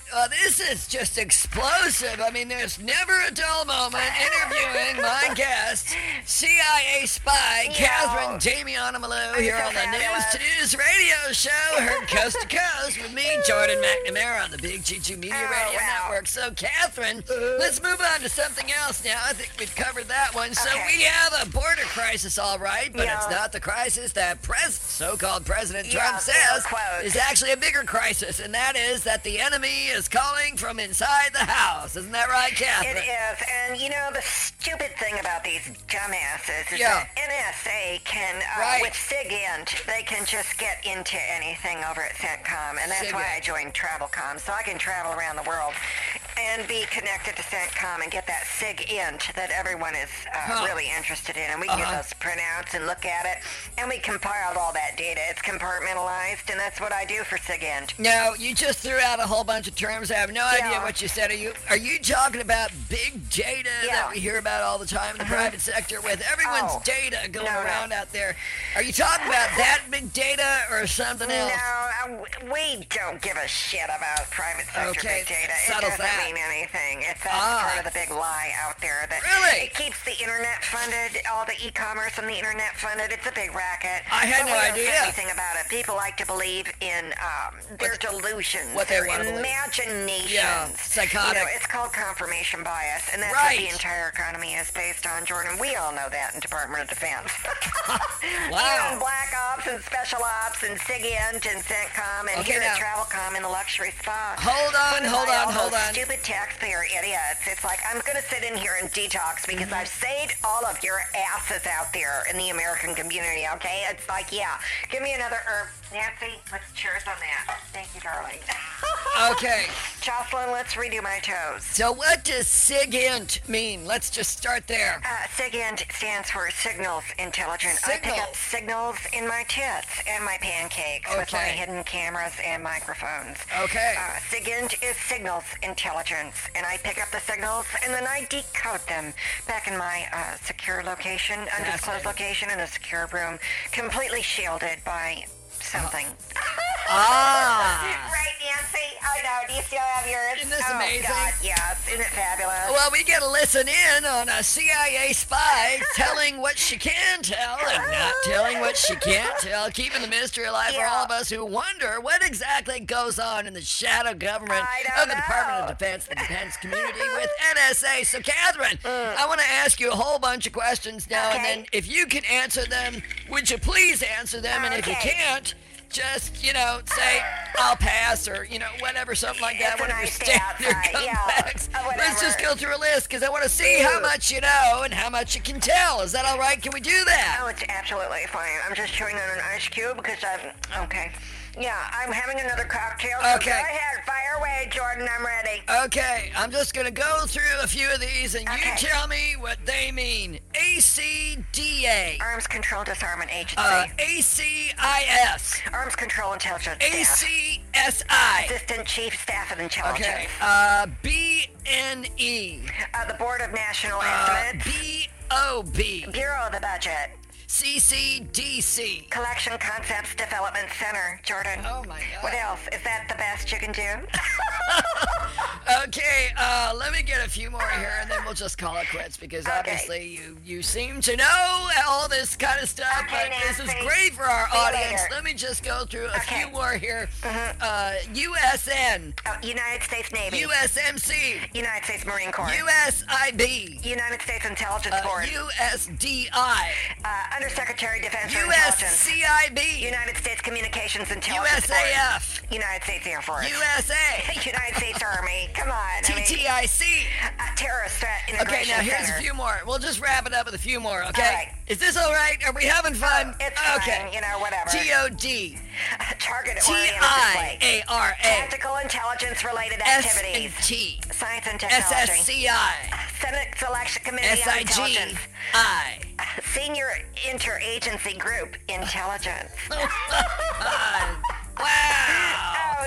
Uh, this is just explosive. I mean, there's never a dull moment interviewing my guest, C I A spy, Yo. Catherine Damiana Malou, here so on the fabulous. News to News radio show, heard coast to coast with me, Jordan McNamara, on the Big Choo Choo Media Oh, Radio wow. Network. So, Catherine, let's move on to something else now. I think we've covered that one. So, Okay. we have a border crisis, all right, but Yeah. it's not the crisis that pres- so-called President Yeah, Trump air says quotes. is actually a bigger crisis, and that is that the enemy is calling from inside the house. Isn't that right, Catherine? It is, and you know the stupid thing about these dumbasses is Yeah. that N S A can, uh, Right. with SIGINT, they can just get into anything over at CENTCOM, and that's why SIGINT. I joined TravelCom, so I can travel around the world and be connected to CENTCOM and get that SIGINT that everyone is uh, Huh. really interested in, and we can Uh-huh. get those printouts and look at it, and we compiled all that data. It's compartmentalized, and that's what I do for SIGINT. Now, you just threw out a whole bunch of terms. I have no Yeah. idea what you said. Are you are you talking about big data Yeah. that we hear about all the time in the private sector with everyone's Oh. data going No, no. around out there? Are you talking about that big data or something else? No, uh, we don't give a shit about private sector Okay, big data. It settles doesn't that. mean anything. It's that's Ah. part of the big lie out there that Really? it keeps the internet funded, all the e-commerce and the internet funded. It's a big racket. I had but no we don't idea. say anything about it. People like to believe in um, their What- delusions, what they their wanna believe. imaginations. Yeah, psychotic. You know, it's called confirmation bias, and that's Right. what the entire economy is based on, Jordan. We all know that in Department of Defense. Wow. And Black Ops and Special Ops and SIGINT and CENTCOM and Okay, here at now- TravelCom in the luxury spa. Hold on, Funded hold by on, all hold those on. Stupid taxpayer idiots. It's like, I'm going to sit in here and detox because Mm-hmm. I've saved all of your asses out there in the American community, okay? It's like, yeah, give me another herb. Nancy, let's cheers on that. Thank you, darling. Okay. Jocelyn, let's redo my toes. So what does SIGINT mean? Let's just start there. Uh, SIGINT stands for Signals Intelligent. I pick up Signals. signals in my tits and my pancakes with my Okay. hidden cameras and microphones. Okay. Uh, SIGINT is Signals Intelligence, and I pick up the signals and then I decode them back in my uh, secure location, undisclosed Fascinating. location in a secure room, completely shielded by something. Ah. Right, Nancy? I know. Do you still have yours? Isn't this oh, amazing? God, yes. Isn't it fabulous? Well, we get to listen in on a C I A spy telling what she can tell and not telling what she can't tell, keeping the mystery alive for Yeah. all of us who wonder what exactly goes on in the shadow government I don't of the Department of know. Defense, the defense community with N S A. So, Catherine, I want to ask you a whole bunch of questions now, and Okay. then if you can answer them, would you please answer them? And if you Okay. can't, just, you know, say, I'll pass, or, you know, whatever, something like that, It's a whatever nice day standard outside, yeah, comebacks. uh, Let's just whatever. go through a list, because I want to see how much you know and how much you can tell. Is that all right? Can we do that? Oh, it's absolutely fine. I'm just chewing on an ice cube because I'm okay. Yeah, I'm having another cocktail. So Okay. Go ahead, fire away, Jordan. I'm ready. Okay, I'm just going to go through a few of these, and Okay. you tell me what they mean. A C D A, Arms Control Disarmament Agency. uh, A C I S, Arms Control Intelligence A Staff. C S I, Assistant Chief Staff of Intelligence. okay, uh, B N E, Uh, the Board of National uh, Estimates. B O B, Bureau of the Budget. C C D C. Collection Concepts Development Center. Jordan. Oh, my God. What else? Is that the best you can do? Okay, uh, let me get a few more here, and then we'll just call it quits, because Okay. obviously you, you seem to know all this kind of stuff, Okay, but this is Nancy. great for our See you audience. later. Let me just go through a Okay. few more here. Uh, U S N, Oh, United States Navy. U S M C, United States Marine Corps. U S I B, United States Intelligence uh, Board. U S D I, uh, Undersecretary Defense for U S Intelligence. C I B, United States Communications U Intelligence S A F, Board. United States Air Force. U S A, United States Army. Come on. I T mean, T I C. uh, Terrorist Threat Okay, Integration now here's Center. a few more. We'll just wrap it up with a few more, okay? All right. Is this all right? Are we having fun? It's okay. fine, you know, whatever. T O D, Target T oriented I display. A R A, Tactical intelligence related S activities. and T, Science and S technology. S C I, Senate Selection Committee S on I G Intelligence. I. Senior Interagency Group Intelligence. Wow. Oh,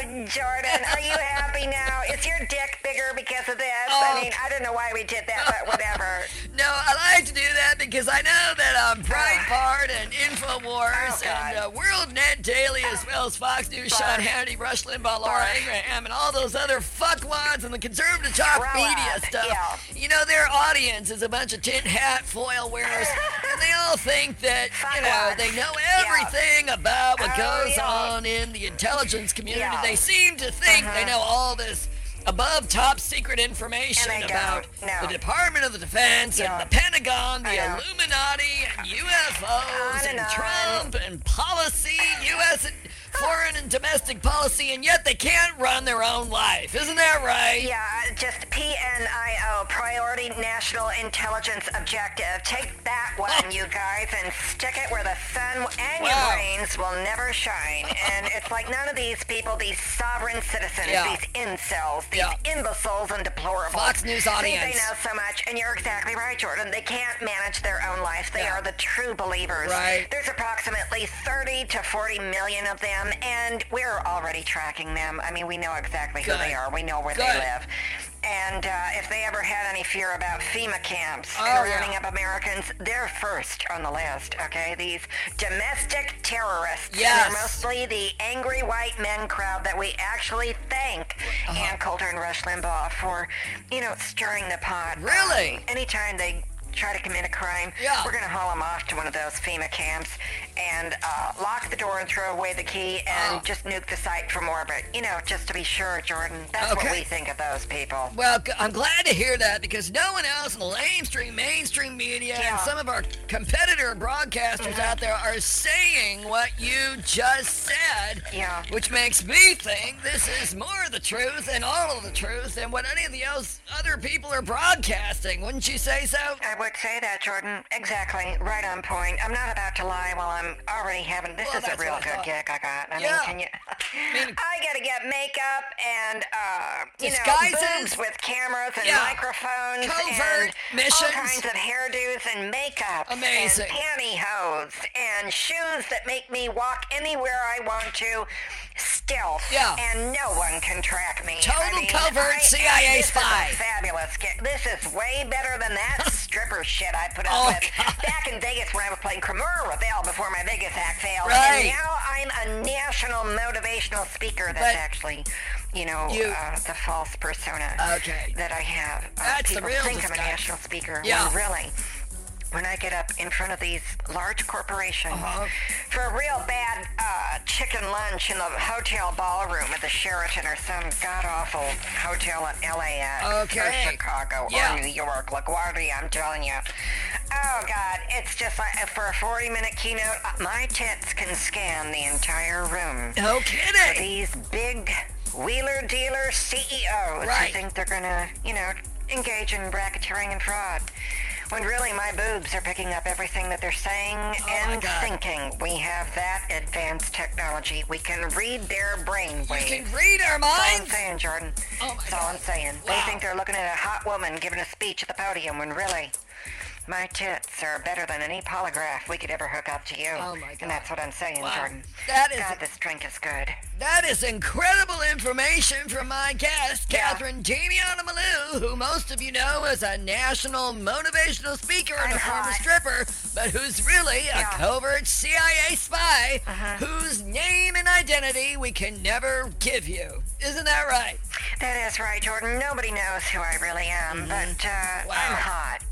Jordan, are you happy now? Is your dick bigger because of this? Oh. I mean, I don't know why we did that, but whatever. No, I like to do that because I know that um, Breitbart and InfoWars Oh, God. and uh, WorldNet Daily, as well as Fox News, Sean Hannity, Rush Limbaugh, Laura Barf. Ingraham, and all those other fuckwads and the conservative talk Grow media up, stuff. yeah. You know, their audience is a bunch of tin hat foil wearers, and they all think that, you know, Fuckwads. they know Yeah. everything about what Oh, goes yeah. on in the intelligence community. Yeah. They seem to think Uh-huh. they know all this above top secret information And they about don't, no. the Department of the Defense Yeah. and the Pentagon, the I know. Illuminati and U F Os On and, and on. Trump and policy, U S and foreign and domestic policy, and yet they can't run their own life. Isn't that right? Yeah, just P N I O, Priority National Intelligence Objective. Take that one, Oh. you guys, and stick it where the sun and Wow. your brains will never shine. And it's like none of these people, these sovereign citizens, Yeah. these incels, these Yeah. imbeciles and deplorables. Fox News think audience. They know so much, and you're exactly right, Jordan. They can't manage their own life. They Yeah. are the true believers. Right. There's approximately thirty to forty million of them, and we're already tracking them. I mean, we know exactly who Good. they are. We know where Good. they live. And uh, if they ever had any fear about FEMA camps Oh, and yeah. rounding up Americans, they're first on the list, okay? These domestic terrorists. Yes. They're mostly the angry white men crowd that we actually thank Uh-huh. Ann Coulter and Rush Limbaugh for, you know, stirring the pot. Really? Um, anytime they try to commit a crime, Yeah. we're going to haul them off to one of those FEMA camps and uh, lock the door and throw away the key and Oh. just nuke the site from orbit. You know, just to be sure, Jordan. That's Okay. what we think of those people. Well, g- I'm glad to hear that because no one else in the mainstream, mainstream media, and Yeah. some of our competitor broadcasters out there are saying what you just said, Yeah. which makes me think this is more the truth and all of the truth than what any of the else, other people are broadcasting. Wouldn't you say so? I would say that, Jordan. Exactly. Right on point. I'm not about to lie while I'm already having... This Well, is a that's real what I good thought. gig I got. I Yeah. mean, can you... mean- I gotta get makeup and, uh, you Disguises. know, boobs with cameras and Yeah. microphones Covert and missions. all kinds of hairdos and makeup. Amazing. And pantyhose and shoes that make me walk anywhere I want to. Stealth. Yeah. And no one can track me. Total I mean, covert I- C I A this spy. Is a fabulous gig. This is way better than that stripper shit I put up Oh, with God. back in Vegas when I was playing Cremora Revel before my Vegas act failed. Right. And now I'm a national motivational speaker. That's But actually, you know, you- uh, the false persona Okay. that I have. Uh, That's the people real think I'm a disguise. national speaker. Yeah. When really, when I get up in front of these large corporations Uh-huh. for a real bad uh, chicken lunch in the hotel ballroom at the Sheraton or some god-awful hotel in L A X or Okay. Chicago Yeah. or New York, LaGuardia, I'm telling you. Oh, God, it's just like for a forty-minute keynote, uh, my tits can scan the entire room. No For kidding. these big wheeler-dealer C E Os Right. who think they're going to, you know, engage in racketeering and fraud. When really my boobs are picking up everything that they're saying Oh, my and God. thinking. We have that advanced technology. We can read their brain You waves. can read our That's all I'm minds. saying, Jordan. Oh, my That's all God. I'm saying. Wow. They think they're looking at a hot woman giving a speech at the podium when really my tits are better than any polygraph we could ever hook up to you. Oh, my God. And that's what I'm saying, Wow. Jordan. That is- God, this drink is good. That is incredible information from my guest, Yeah. Catherine Damiana Malou, who most of you know as a national motivational speaker and I'm a former hot. stripper, but who's really a Yeah. covert C I A spy Uh-huh. whose name and identity we can never give you. Isn't that right? That is right, Jordan. Nobody knows who I really am, but uh, Wow. I'm hot.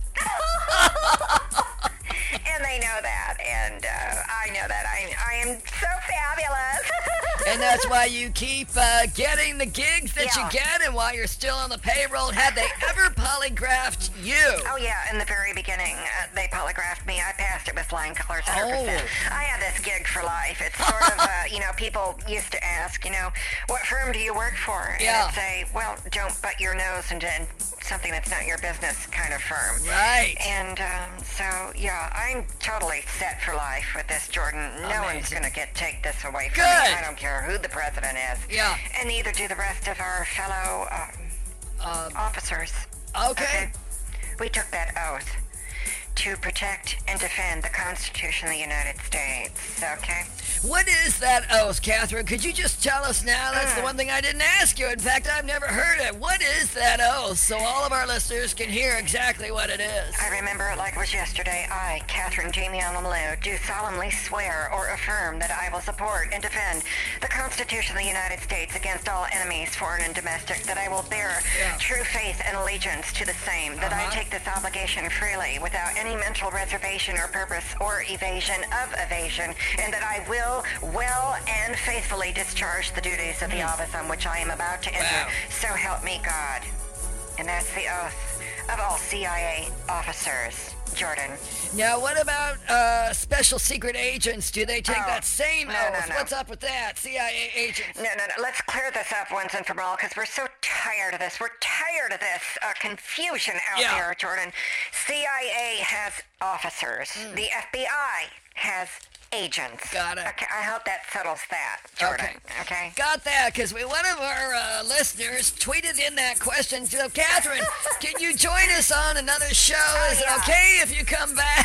And they know that, and uh, I know that. I, I am so fabulous. And that's why you keep uh, getting the gigs that Yeah. you get and why you're still on the payroll. Had they ever polygraphed you? Oh, yeah, in the very beginning, uh, they polygraphed me. I passed it with flying colors, one hundred percent. Oh. I had this gig for life. It's sort of, uh, you know, people used to ask, you know, what firm do you work for? Yeah. And I'd say, well, don't butt your nose into something that's not your business kind of firm. Right. And um, so, yeah, I'm totally set for life with this, Jordan. No one's Amazing. going to get take this away from Good. me. I don't care who the president is. Yeah. And neither do the rest of our fellow uh, Um, officers. okay. We took that oath to protect and defend the Constitution of the United States, okay? What is that oath, Catherine? Could you just tell us now? That's Mm. the one thing I didn't ask you. In fact, I've never heard it. What is that oath so all of our listeners can hear exactly what it is? I remember it like it was yesterday. I, Catherine Jamie Malou, do solemnly swear or affirm that I will support and defend the Constitution of the United States against all enemies, foreign and domestic, that I will bear Yeah. true faith and allegiance to the same, that Uh-huh. I take this obligation freely without any mental reservation or purpose or evasion of evasion, and that I will well and faithfully discharge the duties of the office on which I am about to enter. Wow. So help me God. And that's the oath of all C I A officers. Jordan. Now, what about uh, special secret agents? Do they take Oh, that same no, oath? no, no. What's up with that? C I A agents. No, no, no. Let's clear this up once and for all, because we're so tired of this. We're tired of this uh, confusion out Yeah. there, Jordan. C I A has officers. The F B I has agents. Hmm. Got it. Okay, I hope that settles that, Jordan. Okay. Okay. Got that, because we one of our uh, listeners tweeted in that question. So, Catherine, can you join us on another show? Oh, Is yeah. it okay if you come back?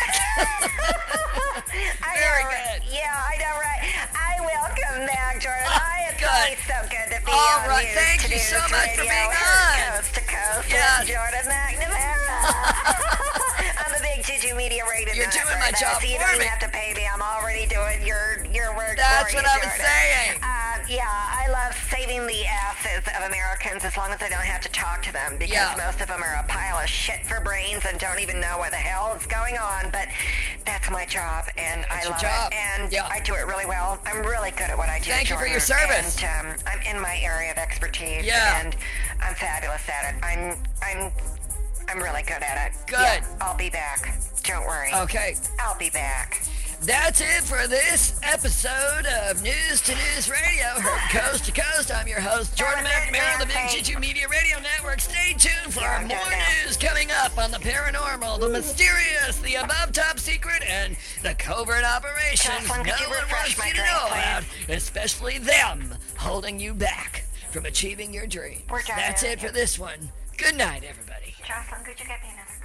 I Very know, right? good. Yeah, I know, right? I will come back, Jordan. I it's Good. always so good to be All on right, News thank to you News so much for Radio, being heard on. Coast to coast Yes. with Jordan McNamara. I'm a big Juju Media rated. You're doing my job so you for don't me. even have to pay me. I'm already doing your your work That's for what you, I was Jordan. saying. Um, yeah, I love saving the asses of Americans as long as I don't have to talk to them, because Yeah. most of them are a pile of shit for brains and don't even know what the hell is going on. But that's my job, and I your love job. it, and Yeah. I do it really well. I'm really good at what I do. Thank you for Jordan, your service. And um, I'm in my area of expertise, Yeah. and I'm fabulous at it. I'm I'm I'm really good at it. Good. Yeah, I'll be back. Don't worry. Okay. I'll be back. That's it for this episode of News to News Radio, heard coast to coast. I'm your host, Jordan That was it, McNamara, the Big man. Juju Media Radio Network. Stay tuned for Yeah, I'm more done now. news coming up on the paranormal, the mysterious, the above top secret, and the covert operations Jocelyn, no could you one refresh wants my you to drink, know please? about, especially them holding you back from achieving your dreams. We're done That's now. it for this one. Good night, everybody. Jocelyn, could you get me another